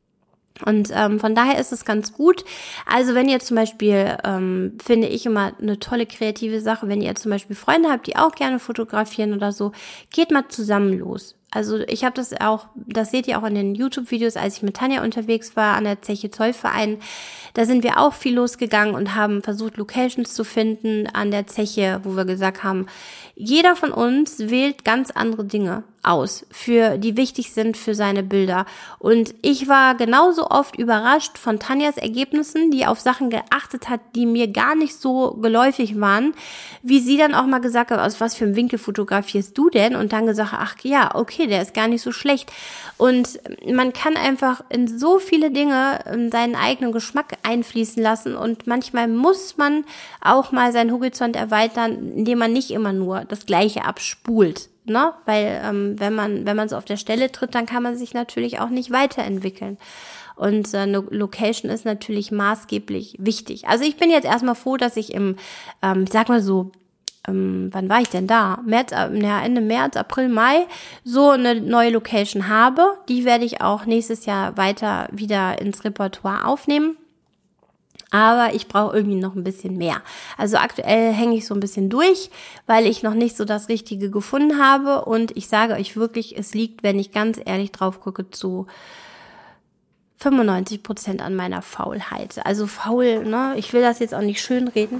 Und von daher ist es ganz gut. Also wenn ihr zum Beispiel, finde ich immer eine tolle kreative Sache, wenn ihr zum Beispiel Freunde habt, die auch gerne fotografieren oder so, geht mal zusammen los. Also ich habe das seht ihr auch in den YouTube-Videos, als ich mit Tanja unterwegs war an der Zeche Zollverein. Da sind wir auch viel losgegangen und haben versucht, Locations zu finden an der Zeche, wo wir gesagt haben, jeder von uns wählt ganz andere Dinge aus, die wichtig sind für seine Bilder. Und ich war genauso oft überrascht von Tanjas Ergebnissen, die auf Sachen geachtet hat, die mir gar nicht so geläufig waren, wie sie dann auch mal gesagt hat, aus was für einem Winkel fotografierst du denn? Und dann gesagt, ach ja, okay, der ist gar nicht so schlecht. Und man kann einfach in so viele Dinge seinen eigenen Geschmack einfließen lassen und manchmal muss man auch mal seinen Horizont erweitern, indem man nicht immer nur das Gleiche abspult. Ne? Weil wenn man so auf der Stelle tritt, dann kann man sich natürlich auch nicht weiterentwickeln. Und eine Location ist natürlich maßgeblich wichtig. Also ich bin jetzt erstmal froh, dass ich sag mal so, wann war ich denn da? Ende März, April, Mai, so eine neue Location habe. Die werde ich auch nächstes Jahr weiter wieder ins Repertoire aufnehmen. Aber ich brauche irgendwie noch ein bisschen mehr. Also aktuell hänge ich so ein bisschen durch, weil ich noch nicht so das Richtige gefunden habe. Und ich sage euch wirklich, es liegt, wenn ich ganz ehrlich drauf gucke, zu 95% an meiner Faulheit. Also faul, ne? Ich will das jetzt auch nicht schönreden.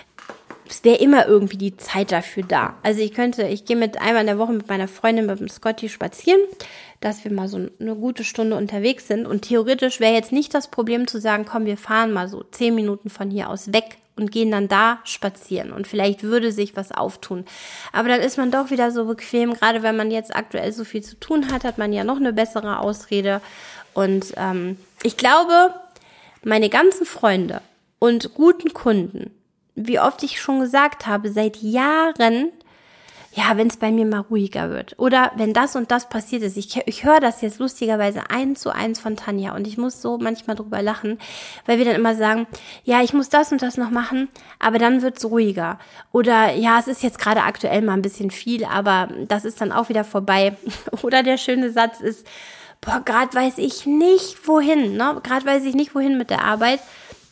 Es wäre immer irgendwie die Zeit dafür da. Also ich gehe einmal in der Woche mit meiner Freundin, mit dem Scotty spazieren, dass wir mal so eine gute Stunde unterwegs sind. Und theoretisch wäre jetzt nicht das Problem zu sagen, komm, wir fahren mal so 10 Minuten von hier aus weg und gehen dann da spazieren. Und vielleicht würde sich was auftun. Aber dann ist man doch wieder so bequem. Gerade wenn man jetzt aktuell so viel zu tun hat, hat man ja noch eine bessere Ausrede. Und ich glaube, meine ganzen Freunde und guten Kunden, wie oft ich schon gesagt habe, seit Jahren, ja, wenn es bei mir mal ruhiger wird oder wenn das und das passiert ist. Ich höre das jetzt lustigerweise 1:1 von Tanja und ich muss so manchmal drüber lachen, weil wir dann immer sagen, ja, ich muss das und das noch machen, aber dann wird's ruhiger. Oder ja, es ist jetzt gerade aktuell mal ein bisschen viel, aber das ist dann auch wieder vorbei. Oder der schöne Satz ist, gerade weiß ich nicht wohin, ne? Gerade weiß ich nicht wohin mit der Arbeit.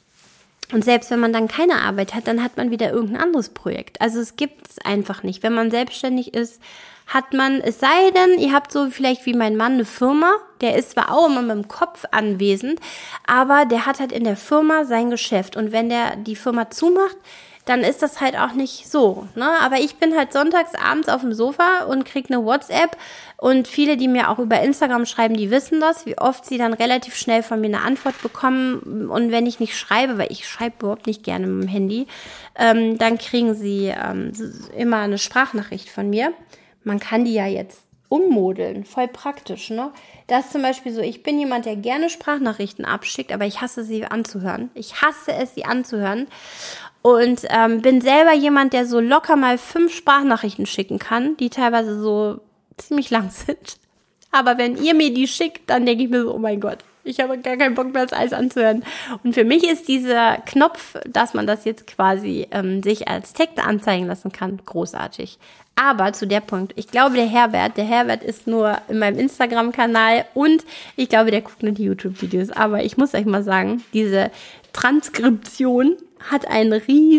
Und selbst wenn man dann keine Arbeit hat, dann hat man wieder irgendein anderes Projekt. Also es gibt es einfach nicht. Wenn man selbstständig ist, hat man, es sei denn, ihr habt so vielleicht wie mein Mann eine Firma, der ist zwar auch immer mit dem Kopf anwesend, aber der hat halt in der Firma sein Geschäft. Und wenn der die Firma zumacht, dann ist das halt auch nicht so, ne? Aber ich bin halt sonntags abends auf dem Sofa und krieg eine WhatsApp und viele, die mir auch über Instagram schreiben, die wissen das, wie oft sie dann relativ schnell von mir eine Antwort bekommen und wenn ich nicht schreibe, weil ich schreibe überhaupt nicht gerne mit dem Handy, dann kriegen sie immer eine Sprachnachricht von mir. Man kann die ja jetzt ummodeln, voll praktisch, ne? Das ist zum Beispiel so, ich bin jemand, der gerne Sprachnachrichten abschickt, aber ich hasse sie anzuhören. Ich hasse es, sie anzuhören. Und bin selber jemand, der so locker mal 5 Sprachnachrichten schicken kann, die teilweise so ziemlich lang sind. Aber wenn ihr mir die schickt, dann denke ich mir so, oh mein Gott, ich habe gar keinen Bock mehr, das alles anzuhören. Und für mich ist dieser Knopf, dass man das jetzt quasi sich als Text anzeigen lassen kann, großartig. Aber zu der Punkt, ich glaube, der Herbert ist nur in meinem Instagram-Kanal und ich glaube, der guckt nur die YouTube-Videos. Aber ich muss euch mal sagen, diese Transkription hat ein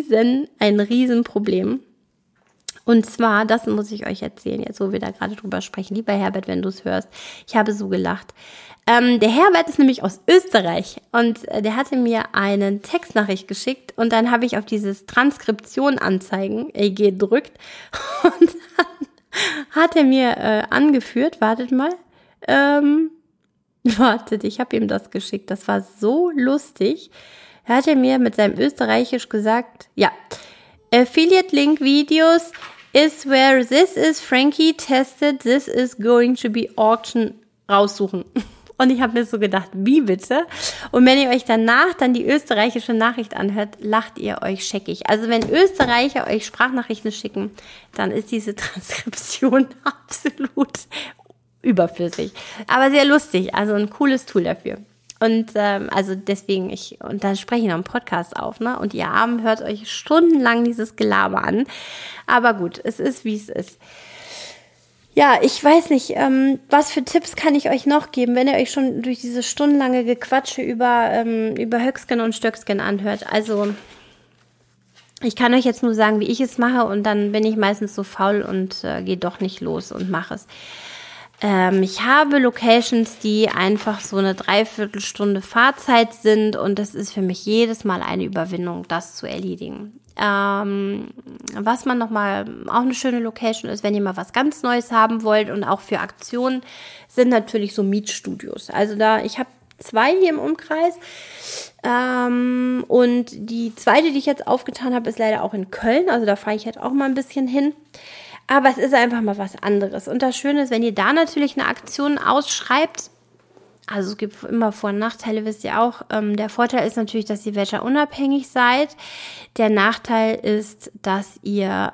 riesen Problem. Und zwar, das muss ich euch erzählen, jetzt wo wir da gerade drüber sprechen. Lieber Herbert, wenn du es hörst, ich habe so gelacht. Der Herbert ist nämlich aus Österreich und der hatte mir eine Textnachricht geschickt und dann habe ich auf dieses Transkription anzeigen gedrückt und dann hat er mir angeführt, wartet mal, ich habe ihm das geschickt, das war so lustig. Da hat er mir mit seinem Österreichisch gesagt, ja, Affiliate Link Videos is where this is Frankie tested, this is going to be auction raussuchen. Und ich habe mir so gedacht, wie bitte? Und wenn ihr euch danach dann die österreichische Nachricht anhört, lacht ihr euch scheckig. Also wenn Österreicher euch Sprachnachrichten schicken, dann ist diese Transkription absolut überflüssig. Aber sehr lustig, also ein cooles Tool dafür. Und also deswegen, und dann spreche ich noch einen Podcast auf, ne? Und ihr Armen hört euch stundenlang dieses Gelaber an. Aber gut, es ist, wie es ist. Ja, ich weiß nicht, was für Tipps kann ich euch noch geben, wenn ihr euch schon durch diese stundenlange Gequatsche über Höcksken und Stöcksken anhört. Also ich kann euch jetzt nur sagen, wie ich es mache und dann bin ich meistens so faul und gehe doch nicht los und mache es. Ich habe Locations, die einfach so eine Dreiviertelstunde Fahrzeit sind und das ist für mich jedes Mal eine Überwindung, das zu erledigen. Was man nochmal auch eine schöne Location ist, wenn ihr mal was ganz Neues haben wollt und auch für Aktionen, sind natürlich so Mietstudios. Also ich habe 2 hier im Umkreis und die zweite, die ich jetzt aufgetan habe, ist leider auch in Köln. Also da fahre ich halt auch mal ein bisschen hin. Aber es ist einfach mal was anderes. Und das Schöne ist, wenn ihr da natürlich eine Aktion ausschreibt, also es gibt immer Vor- und Nachteile, wisst ihr auch. Der Vorteil ist natürlich, dass ihr wetterunabhängig seid. Der Nachteil ist, dass ihr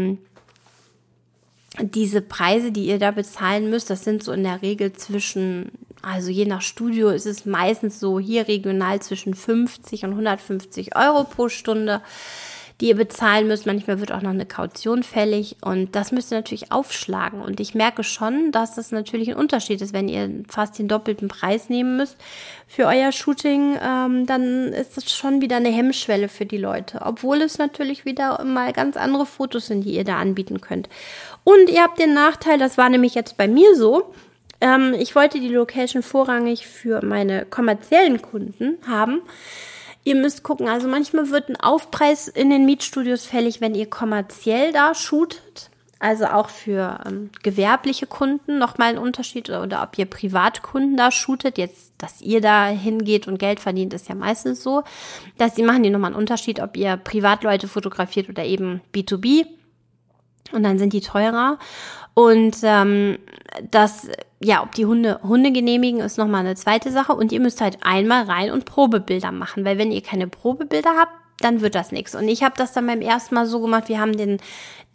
diese Preise, die ihr da bezahlen müsst, das sind so in der Regel also je nach Studio ist es meistens so hier regional zwischen 50 und 150 Euro pro Stunde. die ihr bezahlen müsst. Manchmal wird auch noch eine Kaution fällig und das müsst ihr natürlich aufschlagen. Und ich merke schon, dass das natürlich ein Unterschied ist, wenn ihr fast den doppelten Preis nehmen müsst für euer Shooting, dann ist das schon wieder eine Hemmschwelle für die Leute. Obwohl es natürlich wieder mal ganz andere Fotos sind, die ihr da anbieten könnt. Und ihr habt den Nachteil, das war nämlich jetzt bei mir so, ich wollte die Location vorrangig für meine kommerziellen Kunden haben. Ihr müsst gucken, also manchmal wird ein Aufpreis in den Mietstudios fällig, wenn ihr kommerziell da shootet. Also auch für gewerbliche Kunden nochmal ein Unterschied. Oder ob ihr Privatkunden da shootet. Jetzt, dass ihr da hingeht und Geld verdient, ist ja meistens so. Dass die machen die nochmal einen Unterschied, ob ihr Privatleute fotografiert oder eben B2B. Und dann sind die teurer. Und ob die Hunde genehmigen, ist nochmal eine zweite Sache. Und ihr müsst halt einmal rein und Probebilder machen. Weil wenn ihr keine Probebilder habt, dann wird das nichts. Und ich habe das dann beim ersten Mal so gemacht, wir haben den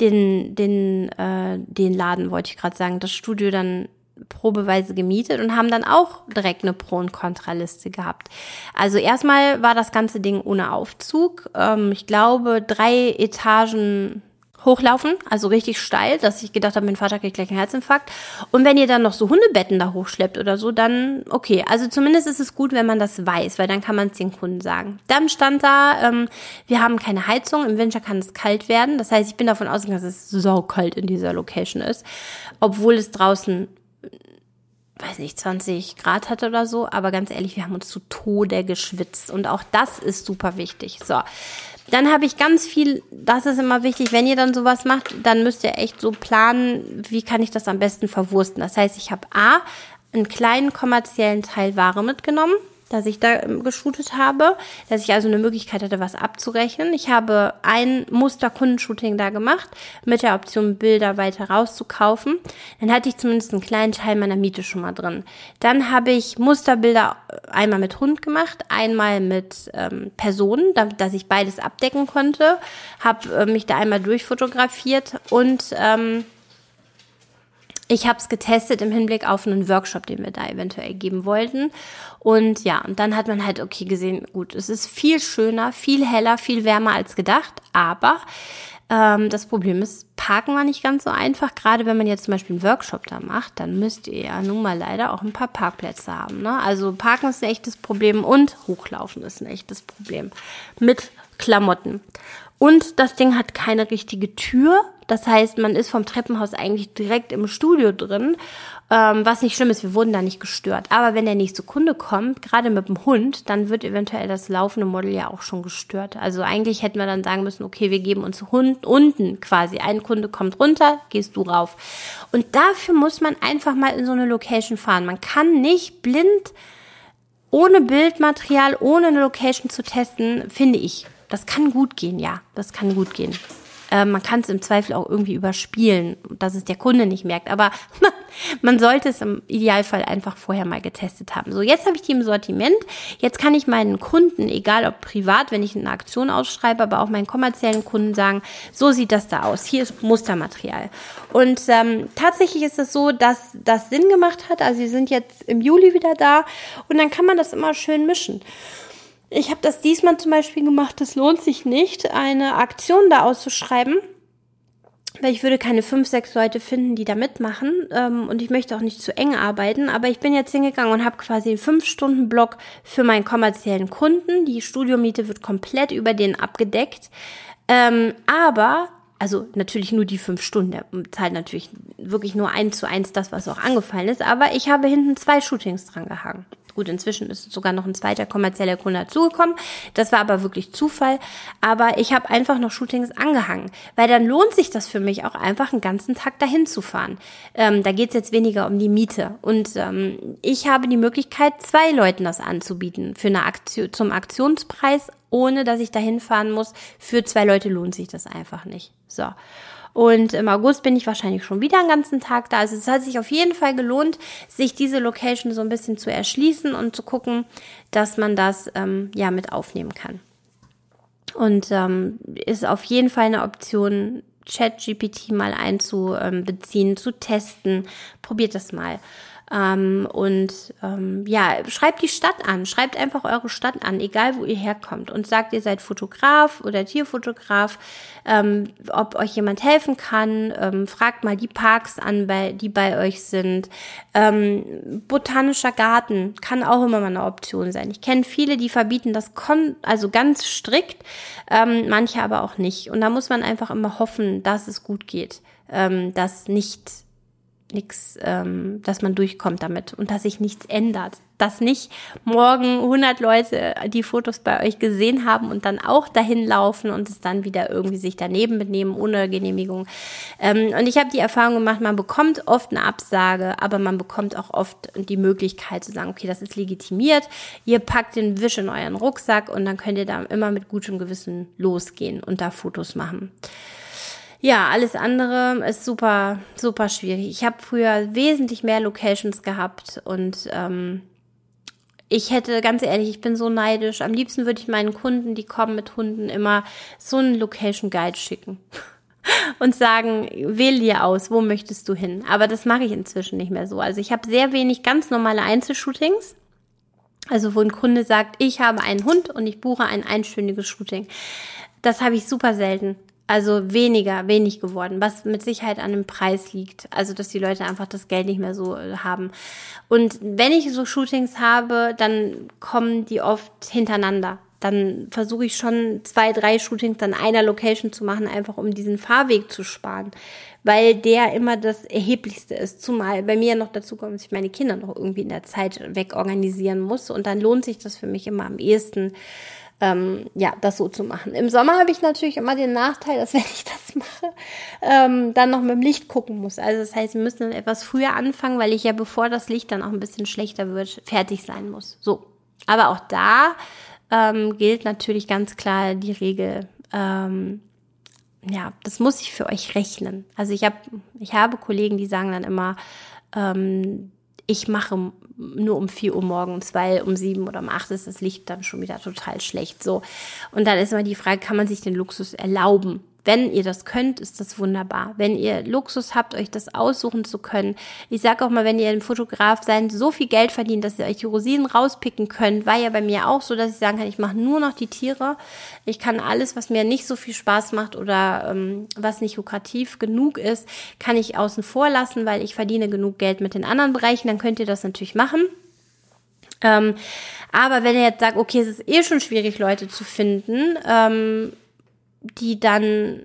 Laden, wollte ich gerade sagen, das Studio dann probeweise gemietet und haben dann auch direkt eine Pro- und Kontraliste gehabt. Also erstmal war das ganze Ding ohne Aufzug. Ich glaube 3 Etagen hochlaufen, also richtig steil, dass ich gedacht habe, mein Vater kriegt gleich einen Herzinfarkt. Und wenn ihr dann noch so Hundebetten da hochschleppt oder so, dann okay. Also zumindest ist es gut, wenn man das weiß, weil dann kann man es den Kunden sagen. Dann stand da, wir haben keine Heizung, im Winter kann es kalt werden. Das heißt, ich bin davon ausgegangen, dass es saukalt in dieser Location ist, obwohl es draußen, weiß nicht, 20 Grad hatte oder so. Aber ganz ehrlich, wir haben uns zu Tode geschwitzt und auch das ist super wichtig. So. Dann habe ich ganz viel, das ist immer wichtig, wenn ihr dann sowas macht, dann müsst ihr echt so planen, wie kann ich das am besten verwursten. Das heißt, ich habe einen kleinen kommerziellen Teil Ware mitgenommen, dass ich da geshootet habe, dass ich also eine Möglichkeit hatte, was abzurechnen. Ich habe ein Muster-Kundenshooting da gemacht, mit der Option, Bilder weiter rauszukaufen. Dann hatte ich zumindest einen kleinen Teil meiner Miete schon mal drin. Dann habe ich Musterbilder einmal mit Hund gemacht, einmal mit Personen, dass ich beides abdecken konnte. Habe mich da einmal durchfotografiert und ich habe es getestet im Hinblick auf einen Workshop, den wir da eventuell geben wollten. Und ja, und dann hat man halt okay gesehen, gut, es ist viel schöner, viel heller, viel wärmer als gedacht. Aber das Problem ist, Parken war nicht ganz so einfach. Gerade wenn man jetzt zum Beispiel einen Workshop da macht, dann müsst ihr ja nun mal leider auch ein paar Parkplätze haben. Ne? Also Parken ist ein echtes Problem und Hochlaufen ist ein echtes Problem mit Klamotten. Und das Ding hat keine richtige Tür. Das heißt, man ist vom Treppenhaus eigentlich direkt im Studio drin, was nicht schlimm ist, wir wurden da nicht gestört. Aber wenn der nächste Kunde kommt, gerade mit dem Hund, dann wird eventuell das laufende Model ja auch schon gestört. Also eigentlich hätten wir dann sagen müssen, okay, wir geben uns Hund unten quasi. Ein Kunde kommt runter, gehst du rauf. Und dafür muss man einfach mal in so eine Location fahren. Man kann nicht blind, ohne Bildmaterial, ohne eine Location zu testen, finde ich. Das kann gut gehen, ja, das kann gut gehen. Man kann es im Zweifel auch irgendwie überspielen, dass es der Kunde nicht merkt. Aber man sollte es im Idealfall einfach vorher mal getestet haben. So, jetzt habe ich die im Sortiment. Jetzt kann ich meinen Kunden, egal ob privat, wenn ich eine Aktion ausschreibe, aber auch meinen kommerziellen Kunden sagen, so sieht das da aus. Hier ist Mustermaterial. Und tatsächlich ist es so, dass das Sinn gemacht hat. Also sie sind jetzt im Juli wieder da und dann kann man das immer schön mischen. Ich habe das diesmal zum Beispiel gemacht, es lohnt sich nicht, eine Aktion da auszuschreiben, weil ich würde keine 5, 6 Leute finden, die da mitmachen und ich möchte auch nicht zu eng arbeiten, aber ich bin jetzt hingegangen und habe quasi einen 5-Stunden-Block für meinen kommerziellen Kunden. Die Studiomiete wird komplett über den abgedeckt, also natürlich nur die 5 Stunden, der zahlt natürlich wirklich nur 1:1 das, was auch angefallen ist, aber ich habe hinten 2 Shootings dran gehangen. Gut, inzwischen ist sogar noch ein zweiter kommerzieller Kunde dazugekommen. Das war aber wirklich Zufall. Aber ich habe einfach noch Shootings angehangen, weil dann lohnt sich das für mich auch einfach einen ganzen Tag dahin zu fahren. Da geht es jetzt weniger um die Miete. Und ich habe die Möglichkeit, 2 Leuten das anzubieten für eine Aktion zum Aktionspreis, ohne dass ich dahin fahren muss. Für 2 Leute lohnt sich das einfach nicht. So. Und im August bin ich wahrscheinlich schon wieder einen ganzen Tag da. Also es hat sich auf jeden Fall gelohnt, sich diese Location so ein bisschen zu erschließen und zu gucken, dass man das mit aufnehmen kann. Und ist auf jeden Fall eine Option, ChatGPT mal einzubeziehen, zu testen. Probiert das mal. Schreibt die Stadt an, schreibt einfach eure Stadt an, egal wo ihr herkommt und sagt, ihr seid Fotograf oder Tierfotograf, ob euch jemand helfen kann, fragt mal die Parks an, die bei euch sind. Botanischer Garten kann auch immer mal eine Option sein. Ich kenne viele, die verbieten das also ganz strikt, manche aber auch nicht. Und da muss man einfach immer hoffen, dass es gut geht, dass dass man durchkommt damit und dass sich nichts ändert. Dass nicht morgen 100 Leute die Fotos bei euch gesehen haben und dann auch dahin laufen und es dann wieder irgendwie sich daneben benehmen ohne Genehmigung. Und ich habe die Erfahrung gemacht, man bekommt oft eine Absage, aber man bekommt auch oft die Möglichkeit zu sagen, okay, das ist legitimiert, ihr packt den Wisch in euren Rucksack und dann könnt ihr da immer mit gutem Gewissen losgehen und da Fotos machen. Ja, alles andere ist super, super schwierig. Ich habe früher wesentlich mehr Locations gehabt und ich hätte, ganz ehrlich, ich bin so neidisch. Am liebsten würde ich meinen Kunden, die kommen mit Hunden, immer so einen Location Guide schicken und sagen, wähl dir aus, wo möchtest du hin? Aber das mache ich inzwischen nicht mehr so. Also ich habe sehr wenig ganz normale Einzelshootings. Also wo ein Kunde sagt, ich habe einen Hund und ich buche ein einstündiges Shooting. Das habe ich super selten. Also wenig geworden, was mit Sicherheit an dem Preis liegt. Also, dass die Leute einfach das Geld nicht mehr so haben. Und wenn ich so Shootings habe, dann kommen die oft hintereinander. Dann versuche ich schon 2, 3 Shootings an einer Location zu machen, einfach um diesen Fahrweg zu sparen. Weil der immer das Erheblichste ist. Zumal bei mir noch dazu kommt, dass ich meine Kinder noch irgendwie in der Zeit wegorganisieren muss. Und dann lohnt sich das für mich immer am ehesten, das so zu machen. Im Sommer habe ich natürlich immer den Nachteil, dass wenn ich das mache, dann noch mit dem Licht gucken muss. Also das heißt, wir müssen dann etwas früher anfangen, weil ich ja, bevor das Licht dann auch ein bisschen schlechter wird, fertig sein muss. So. Aber auch da gilt natürlich ganz klar die Regel, das muss ich für euch rechnen. Also ich habe Kollegen, die sagen dann immer, ich mache nur um 4 Uhr morgens, weil um 7 oder um 8 ist das Licht dann schon wieder total schlecht. So. Und dann ist immer die Frage, kann man sich den Luxus erlauben? Wenn ihr das könnt, ist das wunderbar. Wenn ihr Luxus habt, euch das aussuchen zu können. Ich sage auch mal, wenn ihr ein Fotograf seid, so viel Geld verdient, dass ihr euch die Rosinen rauspicken könnt, war ja bei mir auch so, dass ich sagen kann, ich mache nur noch die Tiere. Ich kann alles, was mir nicht so viel Spaß macht oder was nicht lukrativ genug ist, kann ich außen vor lassen, weil ich verdiene genug Geld mit den anderen Bereichen. Dann könnt ihr das natürlich machen. Aber wenn ihr jetzt sagt, okay, es ist schon schwierig, Leute zu finden, die dann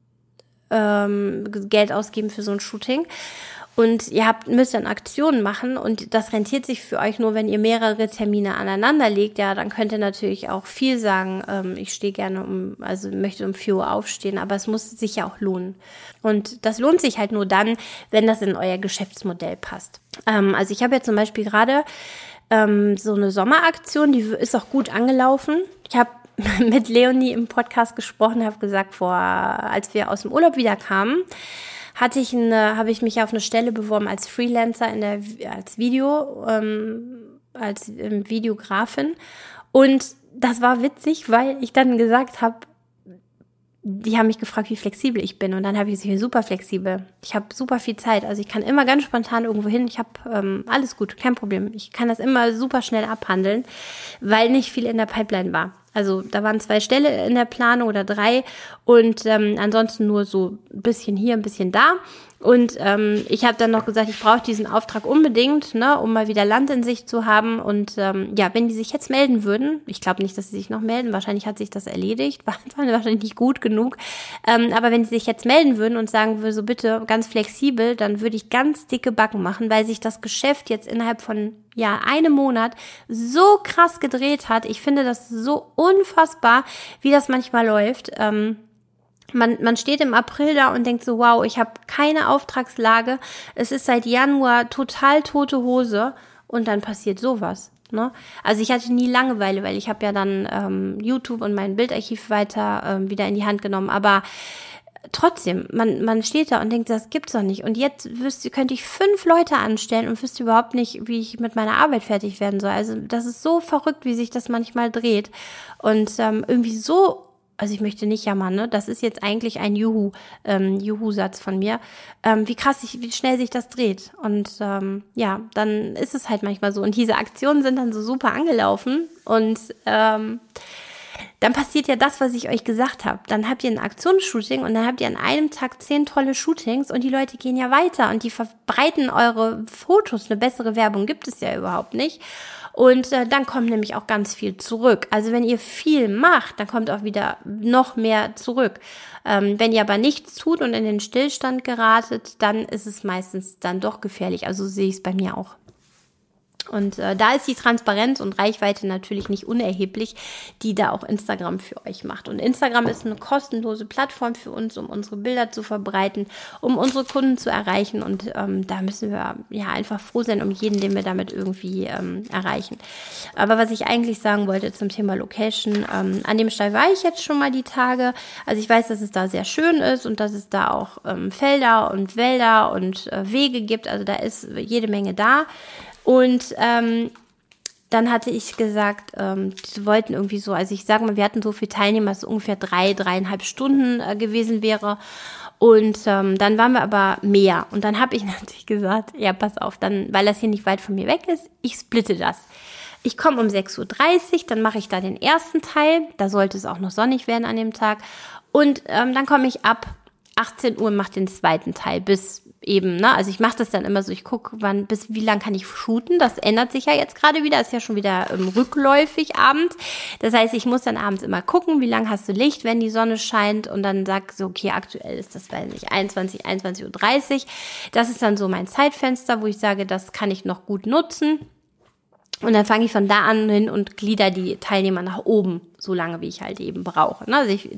Geld ausgeben für so ein Shooting und ihr müsst dann Aktionen machen und das rentiert sich für euch nur, wenn ihr mehrere Termine aneinander legt, ja, dann könnt ihr natürlich auch viel sagen, ich stehe gerne möchte um 4 Uhr aufstehen, aber es muss sich ja auch lohnen. Und das lohnt sich halt nur dann, wenn das in euer Geschäftsmodell passt. Also ich habe ja zum Beispiel gerade so eine Sommeraktion, die ist auch gut angelaufen. Ich habe mit Leonie im Podcast gesprochen, habe gesagt, als wir aus dem Urlaub wieder kamen, habe ich mich auf eine Stelle beworben als Freelancer als Videografin. Und das war witzig, weil ich dann gesagt habe, die haben mich gefragt, wie flexibel ich bin. Und dann habe ich gesagt, super flexibel. Ich habe super viel Zeit. Also ich kann immer ganz spontan irgendwo hin. Ich habe alles gut, kein Problem. Ich kann das immer super schnell abhandeln, weil nicht viel in der Pipeline war. Also da waren 2 Stellen in der Planung oder 3 und ansonsten nur so ein bisschen hier, ein bisschen da. Und ich habe dann noch gesagt, ich brauche diesen Auftrag unbedingt, ne, um mal wieder Land in Sicht zu haben. Und wenn die sich jetzt melden würden, ich glaube nicht, dass sie sich noch melden, wahrscheinlich hat sich das erledigt, war wahrscheinlich nicht gut genug. Aber wenn sie sich jetzt melden würden und sagen würden, so bitte ganz flexibel, dann würde ich ganz dicke Backen machen, weil sich das Geschäft jetzt innerhalb von einem Monat so krass gedreht hat. Ich finde das so unfassbar, wie das manchmal läuft. Man steht im April da und denkt so, wow, ich habe keine Auftragslage. Es ist seit Januar total tote Hose und dann passiert sowas. Ne? Also ich hatte nie Langeweile, weil ich habe ja dann YouTube und mein Bildarchiv weiter wieder in die Hand genommen. Aber trotzdem, man steht da und denkt, das gibt's doch nicht. Und jetzt könnte ich 5 Leute anstellen und wüsste überhaupt nicht, wie ich mit meiner Arbeit fertig werden soll. Also das ist so verrückt, wie sich das manchmal dreht. Und irgendwie so also ich möchte nicht jammern, ne? Das ist jetzt eigentlich ein Juhu-Satz von mir, wie schnell sich das dreht. Und ja, dann ist es halt manchmal so. Und diese Aktionen sind dann so super angelaufen und dann passiert ja das, was ich euch gesagt habe. Dann habt ihr ein Aktionsshooting und dann habt ihr an einem Tag 10 tolle Shootings und die Leute gehen ja weiter und die verbreiten eure Fotos. Eine bessere Werbung gibt es ja überhaupt nicht. Und dann kommt nämlich auch ganz viel zurück. Also wenn ihr viel macht, dann kommt auch wieder noch mehr zurück. Wenn ihr aber nichts tut und in den Stillstand geratet, dann ist es meistens dann doch gefährlich. Also sehe ich es bei mir auch. Und da ist die Transparenz und Reichweite natürlich nicht unerheblich, die da auch Instagram für euch macht. Und Instagram ist eine kostenlose Plattform für uns, um unsere Bilder zu verbreiten, um unsere Kunden zu erreichen. Und da müssen wir ja einfach froh sein um jeden, den wir damit irgendwie erreichen. Aber was ich eigentlich sagen wollte zum Thema Location, an dem Stall war ich jetzt schon mal die Tage. Also ich weiß, dass es da sehr schön ist und dass es da auch Felder und Wälder und Wege gibt. Also da ist jede Menge da. Und dann hatte ich gesagt, sie wollten irgendwie so, also ich sage mal, wir hatten so viele Teilnehmer, dass es ungefähr 3,5 Stunden gewesen wäre. Und dann waren wir aber mehr. Und dann habe ich natürlich gesagt, ja, pass auf, dann, weil das hier nicht weit von mir weg ist, ich splitte das. Ich komme um 6:30 Uhr, dann mache ich da den ersten Teil. Da sollte es auch noch sonnig werden an dem Tag. Und dann komme ich ab 18 Uhr und mache den zweiten Teil bis eben, ne, also ich mache das dann immer so, ich gucke, wie lang kann ich shooten, das ändert sich ja jetzt gerade wieder, ist ja schon wieder rückläufig abends, das heißt, ich muss dann abends immer gucken, wie lang hast du Licht, wenn die Sonne scheint und dann sag so, okay, aktuell ist das, weiß nicht, 21:30 Uhr, das ist dann so mein Zeitfenster, wo ich sage, das kann ich noch gut nutzen. Und dann fange ich von da an hin und glieder die Teilnehmer nach oben, so lange wie ich halt eben brauche. Also ich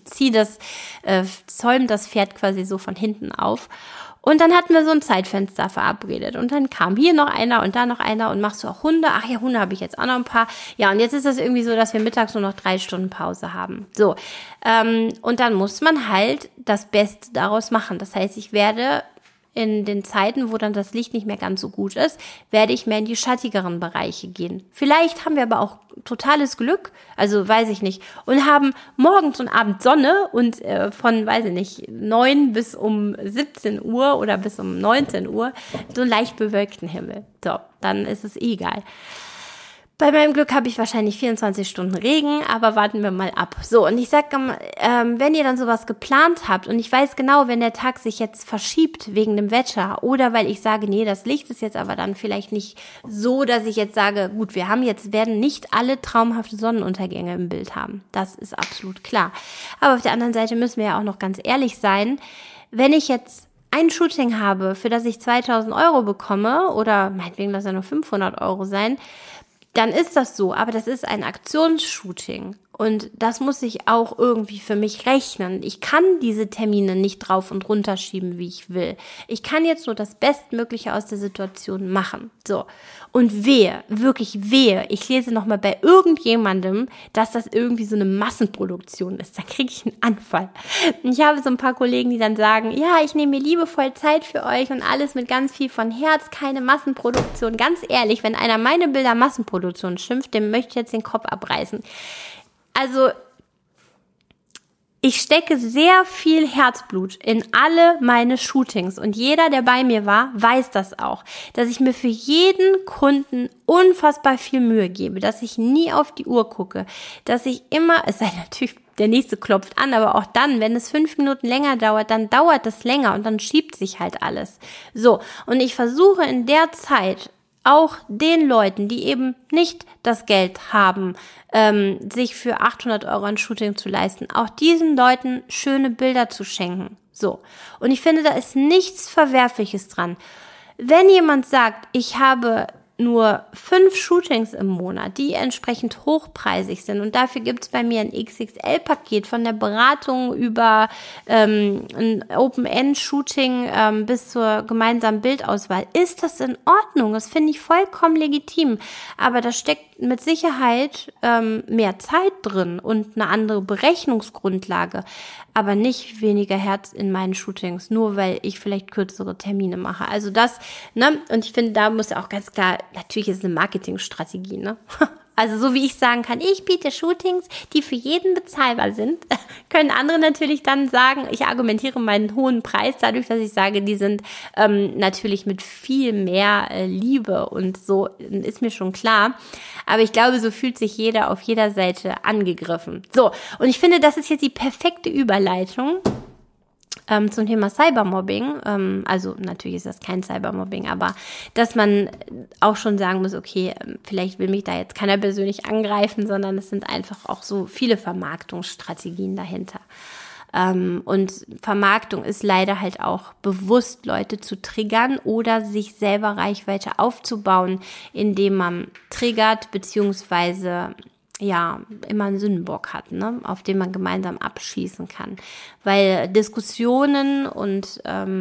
zäume das Pferd quasi so von hinten auf. Und dann hatten wir so ein Zeitfenster verabredet. Und dann kam hier noch einer und da noch einer und machst du auch Hunde? Ach ja, Hunde habe ich jetzt auch noch ein paar. Ja, und jetzt ist das irgendwie so, dass wir mittags nur noch 3 Stunden Pause haben. So, und dann muss man halt das Beste daraus machen. Das heißt, ich werde in den Zeiten, wo dann das Licht nicht mehr ganz so gut ist, werde ich mehr in die schattigeren Bereiche gehen. Vielleicht haben wir aber auch totales Glück, also weiß ich nicht, und haben morgens und abends Sonne und von, weiß ich nicht, 9 bis um 17 Uhr oder bis um 19 Uhr so einen leicht bewölkten Himmel. So, dann ist es egal. Bei meinem Glück habe ich wahrscheinlich 24 Stunden Regen, aber warten wir mal ab. So, und ich sage, wenn ihr dann sowas geplant habt und ich weiß genau, wenn der Tag sich jetzt verschiebt wegen dem Wetter oder weil ich sage, nee, das Licht ist jetzt aber dann vielleicht nicht so, dass ich jetzt sage, gut, werden nicht alle traumhafte Sonnenuntergänge im Bild haben. Das ist absolut klar. Aber auf der anderen Seite müssen wir ja auch noch ganz ehrlich sein, wenn ich jetzt ein Shooting habe, für das ich 2.000 Euro bekomme oder meinetwegen lass ja nur 500 Euro sein, dann ist das so, aber das ist ein Aktionsshooting und das muss ich auch irgendwie für mich rechnen. Ich kann diese Termine nicht drauf und runter schieben, wie ich will. Ich kann jetzt nur das Bestmögliche aus der Situation machen. So. Und wirklich wehe, ich lese nochmal bei irgendjemandem, dass das irgendwie so eine Massenproduktion ist. Da kriege ich einen Anfall. Und ich habe so ein paar Kollegen, die dann sagen, ja, ich nehme mir liebevoll Zeit für euch und alles mit ganz viel von Herz, keine Massenproduktion. Ganz ehrlich, wenn einer meine Bilder Massenproduktion schimpft, dem möchte ich jetzt den Kopf abreißen. Also ich stecke sehr viel Herzblut in alle meine Shootings und jeder, der bei mir war, weiß das auch, dass ich mir für jeden Kunden unfassbar viel Mühe gebe, dass ich nie auf die Uhr gucke, dass ich immer, es sei natürlich, der nächste klopft an, aber auch dann, wenn es 5 Minuten länger dauert, dann dauert es länger und dann schiebt sich halt alles. So, und ich versuche in der Zeit auch den Leuten, die eben nicht das Geld haben, sich für 800 Euro ein Shooting zu leisten, auch diesen Leuten schöne Bilder zu schenken. So. Und ich finde, da ist nichts Verwerfliches dran. Wenn jemand sagt, ich habe nur 5 Shootings im Monat, die entsprechend hochpreisig sind und dafür gibt's bei mir ein XXL-Paket von der Beratung über ein Open-End-Shooting bis zur gemeinsamen Bildauswahl, ist das in Ordnung. Das finde ich vollkommen legitim. Aber da steckt mit Sicherheit mehr Zeit drin und eine andere Berechnungsgrundlage, aber nicht weniger Herz in meinen Shootings, nur weil ich vielleicht kürzere Termine mache. Also das, ne, und ich finde, da muss ja auch ganz klar, natürlich ist es eine Marketingstrategie, ne? Also so wie ich sagen kann, ich biete Shootings, die für jeden bezahlbar sind, können andere natürlich dann sagen, ich argumentiere meinen hohen Preis dadurch, dass ich sage, die sind natürlich mit viel mehr Liebe und so, ist mir schon klar. Aber ich glaube, so fühlt sich jeder auf jeder Seite angegriffen. So, und ich finde, das ist jetzt die perfekte Überleitung zum Thema Cybermobbing. Also natürlich ist das kein Cybermobbing, aber dass man auch schon sagen muss, okay, vielleicht will mich da jetzt keiner persönlich angreifen, sondern es sind einfach auch so viele Vermarktungsstrategien dahinter. Und Vermarktung ist leider halt auch bewusst, Leute zu triggern oder sich selber Reichweite aufzubauen, indem man triggert, beziehungsweise ja, immer einen Sündenbock hat, ne, auf den man gemeinsam abschießen kann. Weil Diskussionen und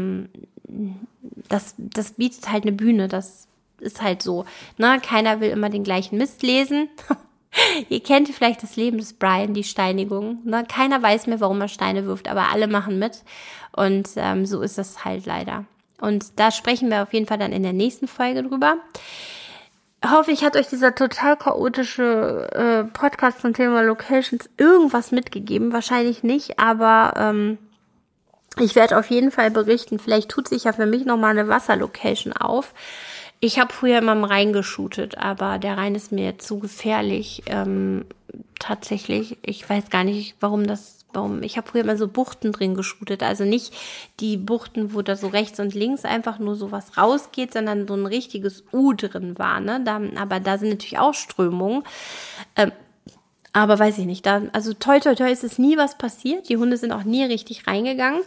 das bietet halt eine Bühne, das ist halt so. Ne? Keiner will immer den gleichen Mist lesen. Ihr kennt vielleicht das Leben des Brian, die Steinigung. Ne? Keiner weiß mehr, warum er Steine wirft, aber alle machen mit. Und so ist das halt leider. Und da sprechen wir auf jeden Fall dann in der nächsten Folge drüber. Hoffentlich hat euch dieser total chaotische Podcast zum Thema Locations irgendwas mitgegeben. Wahrscheinlich nicht, aber ich werde auf jeden Fall berichten. Vielleicht tut sich ja für mich nochmal eine Wasserlocation auf. Ich habe früher immer im Rhein geshootet, aber der Rhein ist mir zu gefährlich. Tatsächlich, ich weiß gar nicht, warum. Ich habe früher immer so Buchten drin geshootet, also nicht die Buchten, wo da so rechts und links einfach nur so was rausgeht, sondern so ein richtiges U drin war, ne? Aber da sind natürlich auch Strömungen. Aber weiß ich nicht, also toi toi toi ist es nie was passiert. Die Hunde sind auch nie richtig reingegangen.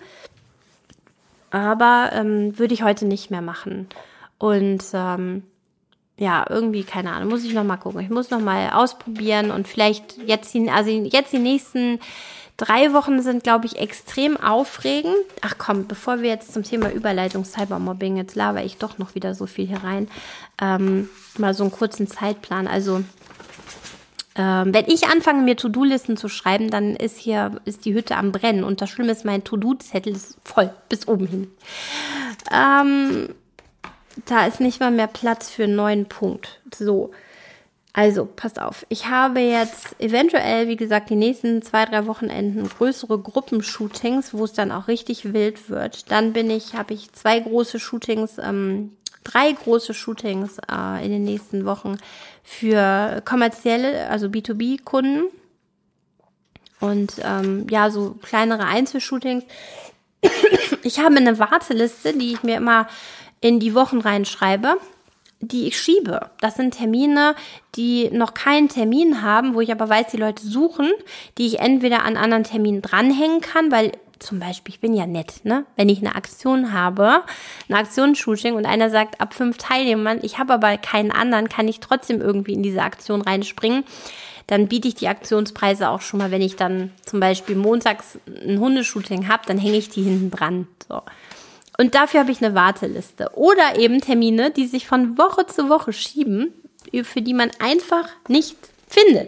Aber würde ich heute nicht mehr machen. Und ja, irgendwie, keine Ahnung, muss ich noch mal gucken. Ich muss noch mal ausprobieren und vielleicht jetzt die nächsten 3 Wochen sind, glaube ich, extrem aufregend. Ach komm, bevor wir jetzt zum Thema Überleitung Cybermobbing, jetzt laber ich doch noch wieder so viel hier rein, mal so einen kurzen Zeitplan. Also wenn ich anfange, mir To-Do-Listen zu schreiben, dann ist die Hütte am Brennen. Und das Schlimme ist, mein To-Do-Zettel ist voll, bis oben hin. Da ist nicht mal mehr Platz für einen neuen Punkt. So, also passt auf. Ich habe jetzt eventuell, wie gesagt, die nächsten 2-3 Wochenenden größere Gruppenshootings, wo es dann auch richtig wild wird. Dann habe ich 3 große Shootings in den nächsten Wochen für kommerzielle, also B2B-Kunden und ja, so kleinere Einzelshootings. Ich habe eine Warteliste, die ich mir immer in die Wochen reinschreibe, die ich schiebe. Das sind Termine, die noch keinen Termin haben, wo ich aber weiß, die Leute suchen, die ich entweder an anderen Terminen dranhängen kann, weil zum Beispiel, ich bin ja nett, ne? Wenn ich eine Aktion habe, ein Aktionsshooting und einer sagt, ab 5 Teilnehmern, ich habe aber keinen anderen, kann ich trotzdem irgendwie in diese Aktion reinspringen. Dann biete ich die Aktionspreise auch schon mal, wenn ich dann zum Beispiel montags ein Hundeshooting habe, dann hänge ich die hinten dran. So. Und dafür habe ich eine Warteliste. Oder eben Termine, die sich von Woche zu Woche schieben, für die man einfach nicht findet.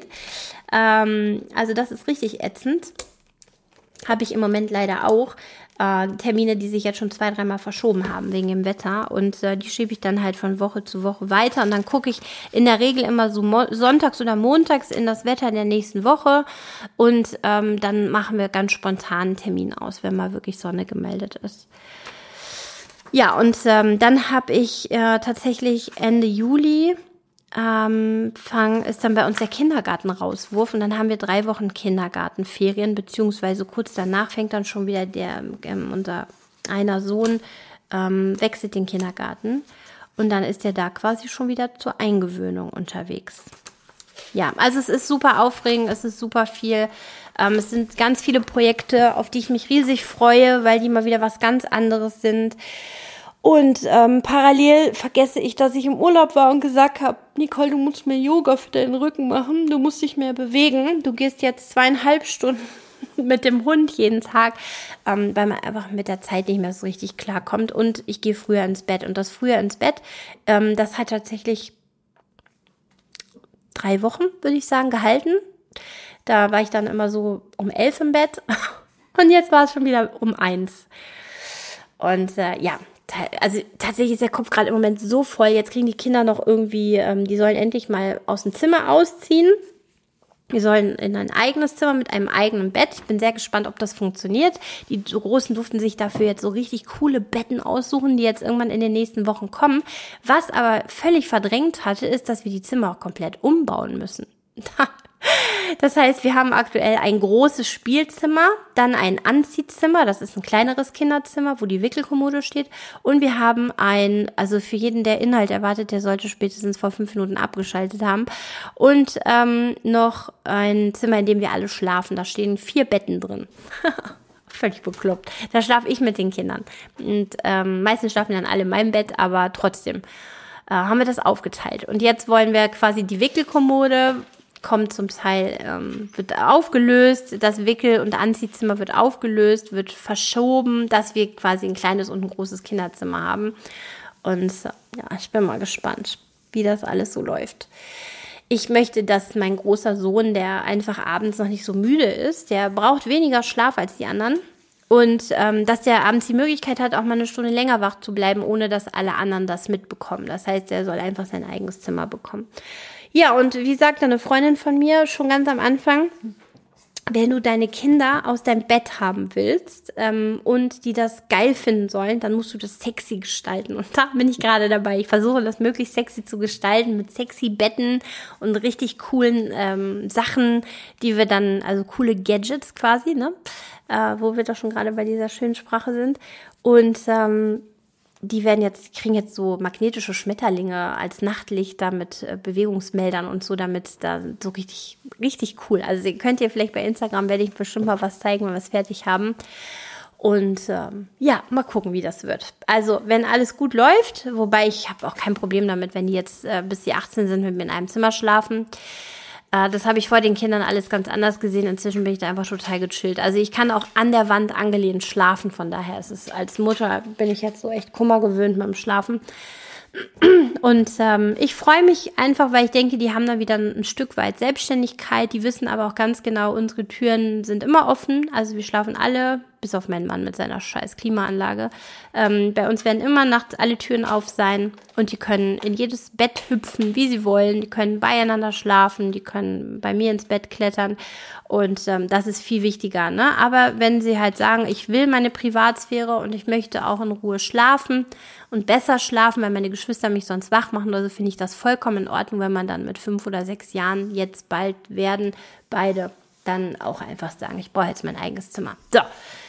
Also das ist richtig ätzend. Habe ich im Moment leider auch. Termine, die sich jetzt schon 2-3 Mal verschoben haben wegen dem Wetter. Und die schiebe ich dann halt von Woche zu Woche weiter. Und dann gucke ich in der Regel immer so sonntags oder montags in das Wetter der nächsten Woche. Und dann machen wir ganz spontan einen Termin aus, wenn mal wirklich Sonne gemeldet ist. Ja, und dann habe ich tatsächlich Ende Juli ist dann bei uns der Kindergartenrauswurf und dann haben wir 3 Wochen Kindergartenferien, beziehungsweise kurz danach fängt dann schon wieder unser einer Sohn wechselt den Kindergarten und dann ist er da quasi schon wieder zur Eingewöhnung unterwegs. Ja, also es ist super aufregend, es ist super viel. Es sind ganz viele Projekte, auf die ich mich riesig freue, weil die mal wieder was ganz anderes sind. Und parallel vergesse ich, dass ich im Urlaub war und gesagt habe, Nicole, du musst mehr Yoga für deinen Rücken machen, du musst dich mehr bewegen. Du gehst jetzt 2,5 Stunden mit dem Hund jeden Tag, weil man einfach mit der Zeit nicht mehr so richtig klarkommt. Und ich gehe früher ins Bett. Und das früher ins Bett, das hat tatsächlich 3 Wochen, würde ich sagen, gehalten. Da war ich dann immer so um 11 im Bett und jetzt war es schon wieder um 1. Und ja, also tatsächlich ist der Kopf gerade im Moment so voll. Jetzt kriegen die Kinder noch irgendwie, die sollen endlich mal aus dem Zimmer ausziehen. Wir sollen in ein eigenes Zimmer mit einem eigenen Bett. Ich bin sehr gespannt, ob das funktioniert. Die Großen durften sich dafür jetzt so richtig coole Betten aussuchen, die jetzt irgendwann in den nächsten Wochen kommen. Was aber völlig verdrängt hatte, ist, dass wir die Zimmer auch komplett umbauen müssen. Das heißt, wir haben aktuell ein großes Spielzimmer, dann ein Anziehzimmer, das ist ein kleineres Kinderzimmer, wo die Wickelkommode steht. Und wir haben also für jeden, der Inhalt erwartet, der sollte spätestens vor 5 Minuten abgeschaltet haben. Und noch ein Zimmer, in dem wir alle schlafen. Da stehen 4 Betten drin. Völlig bekloppt. Da schlafe ich mit den Kindern. Und meistens schlafen dann alle in meinem Bett, aber trotzdem haben wir das aufgeteilt. Und jetzt wollen wir quasi die Wickelkommode kommt zum Teil, wird aufgelöst, das Wickel- und Anziehzimmer wird aufgelöst, wird verschoben, dass wir quasi ein kleines und ein großes Kinderzimmer haben. Und ja, ich bin mal gespannt, wie das alles so läuft. Ich möchte, dass mein großer Sohn, der einfach abends noch nicht so müde ist, der braucht weniger Schlaf als die anderen. Und dass der abends die Möglichkeit hat, auch mal eine Stunde länger wach zu bleiben, ohne dass alle anderen das mitbekommen. Das heißt, er soll einfach sein eigenes Zimmer bekommen. Ja, und wie sagte eine Freundin von mir schon ganz am Anfang, wenn du deine Kinder aus deinem Bett haben willst und die das geil finden sollen, dann musst du das sexy gestalten. Und da bin ich gerade dabei. Ich versuche, das möglichst sexy zu gestalten mit sexy Betten und richtig coolen Sachen, die wir dann, also coole Gadgets quasi, ne? Wo wir doch schon gerade bei dieser schönen Sprache sind. Und die kriegen jetzt so magnetische Schmetterlinge als Nachtlichter mit Bewegungsmeldern und so, damit da so richtig, richtig cool. Also könnt ihr vielleicht bei Instagram, werde ich bestimmt mal was zeigen, wenn wir es fertig haben. Und ja, mal gucken, wie das wird. Also wenn alles gut läuft, wobei ich habe auch kein Problem damit, wenn die jetzt bis sie 18 sind, mit mir in einem Zimmer schlafen. Das habe ich vor den Kindern alles ganz anders gesehen. Inzwischen bin ich da einfach total gechillt. Also ich kann auch an der Wand angelehnt schlafen. Von daher ist es als Mutter, bin ich jetzt so echt Kummer gewöhnt mit dem Schlafen. Und ich freue mich einfach, weil ich denke, die haben da wieder ein Stück weit Selbstständigkeit. Die wissen aber auch ganz genau, unsere Türen sind immer offen. Also wir schlafen alle, bis auf meinen Mann mit seiner scheiß Klimaanlage. Bei uns werden immer nachts alle Türen auf sein und die können in jedes Bett hüpfen, wie sie wollen. Die können beieinander schlafen, die können bei mir ins Bett klettern und das ist viel wichtiger, ne? Aber wenn sie halt sagen, ich will meine Privatsphäre und ich möchte auch in Ruhe schlafen und besser schlafen, weil meine Geschwister mich sonst wach machen, also finde ich das vollkommen in Ordnung, wenn man dann mit 5 oder 6 Jahren jetzt bald werden, beide dann auch einfach sagen, ich brauche jetzt mein eigenes Zimmer. So,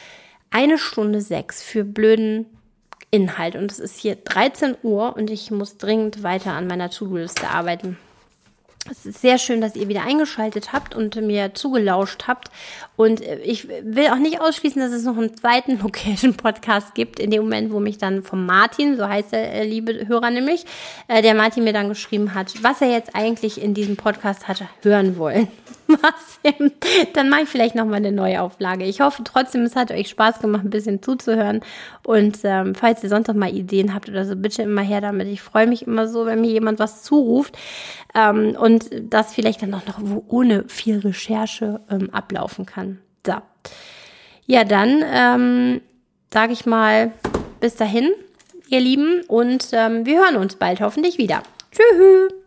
1:06 für blöden Inhalt und es ist hier 13 Uhr und ich muss dringend weiter an meiner To-Do-Liste arbeiten. Es ist sehr schön, dass ihr wieder eingeschaltet habt und mir zugelauscht habt. Und ich will auch nicht ausschließen, dass es noch einen zweiten Location-Podcast gibt, in dem Moment, wo mich dann vom Martin, so heißt der liebe Hörer nämlich, der Martin mir dann geschrieben hat, was er jetzt eigentlich in diesem Podcast hatte hören wollen. Dann mache ich vielleicht nochmal eine Neuauflage. Ich hoffe trotzdem, es hat euch Spaß gemacht, ein bisschen zuzuhören. Und falls ihr sonst noch mal Ideen habt oder so, bitte immer her damit. Ich freue mich immer so, wenn mir jemand was zuruft. Und das vielleicht dann auch noch ohne viel Recherche ablaufen kann. So. Ja, dann sage ich mal bis dahin, ihr Lieben. Und wir hören uns bald hoffentlich wieder. Tschüss.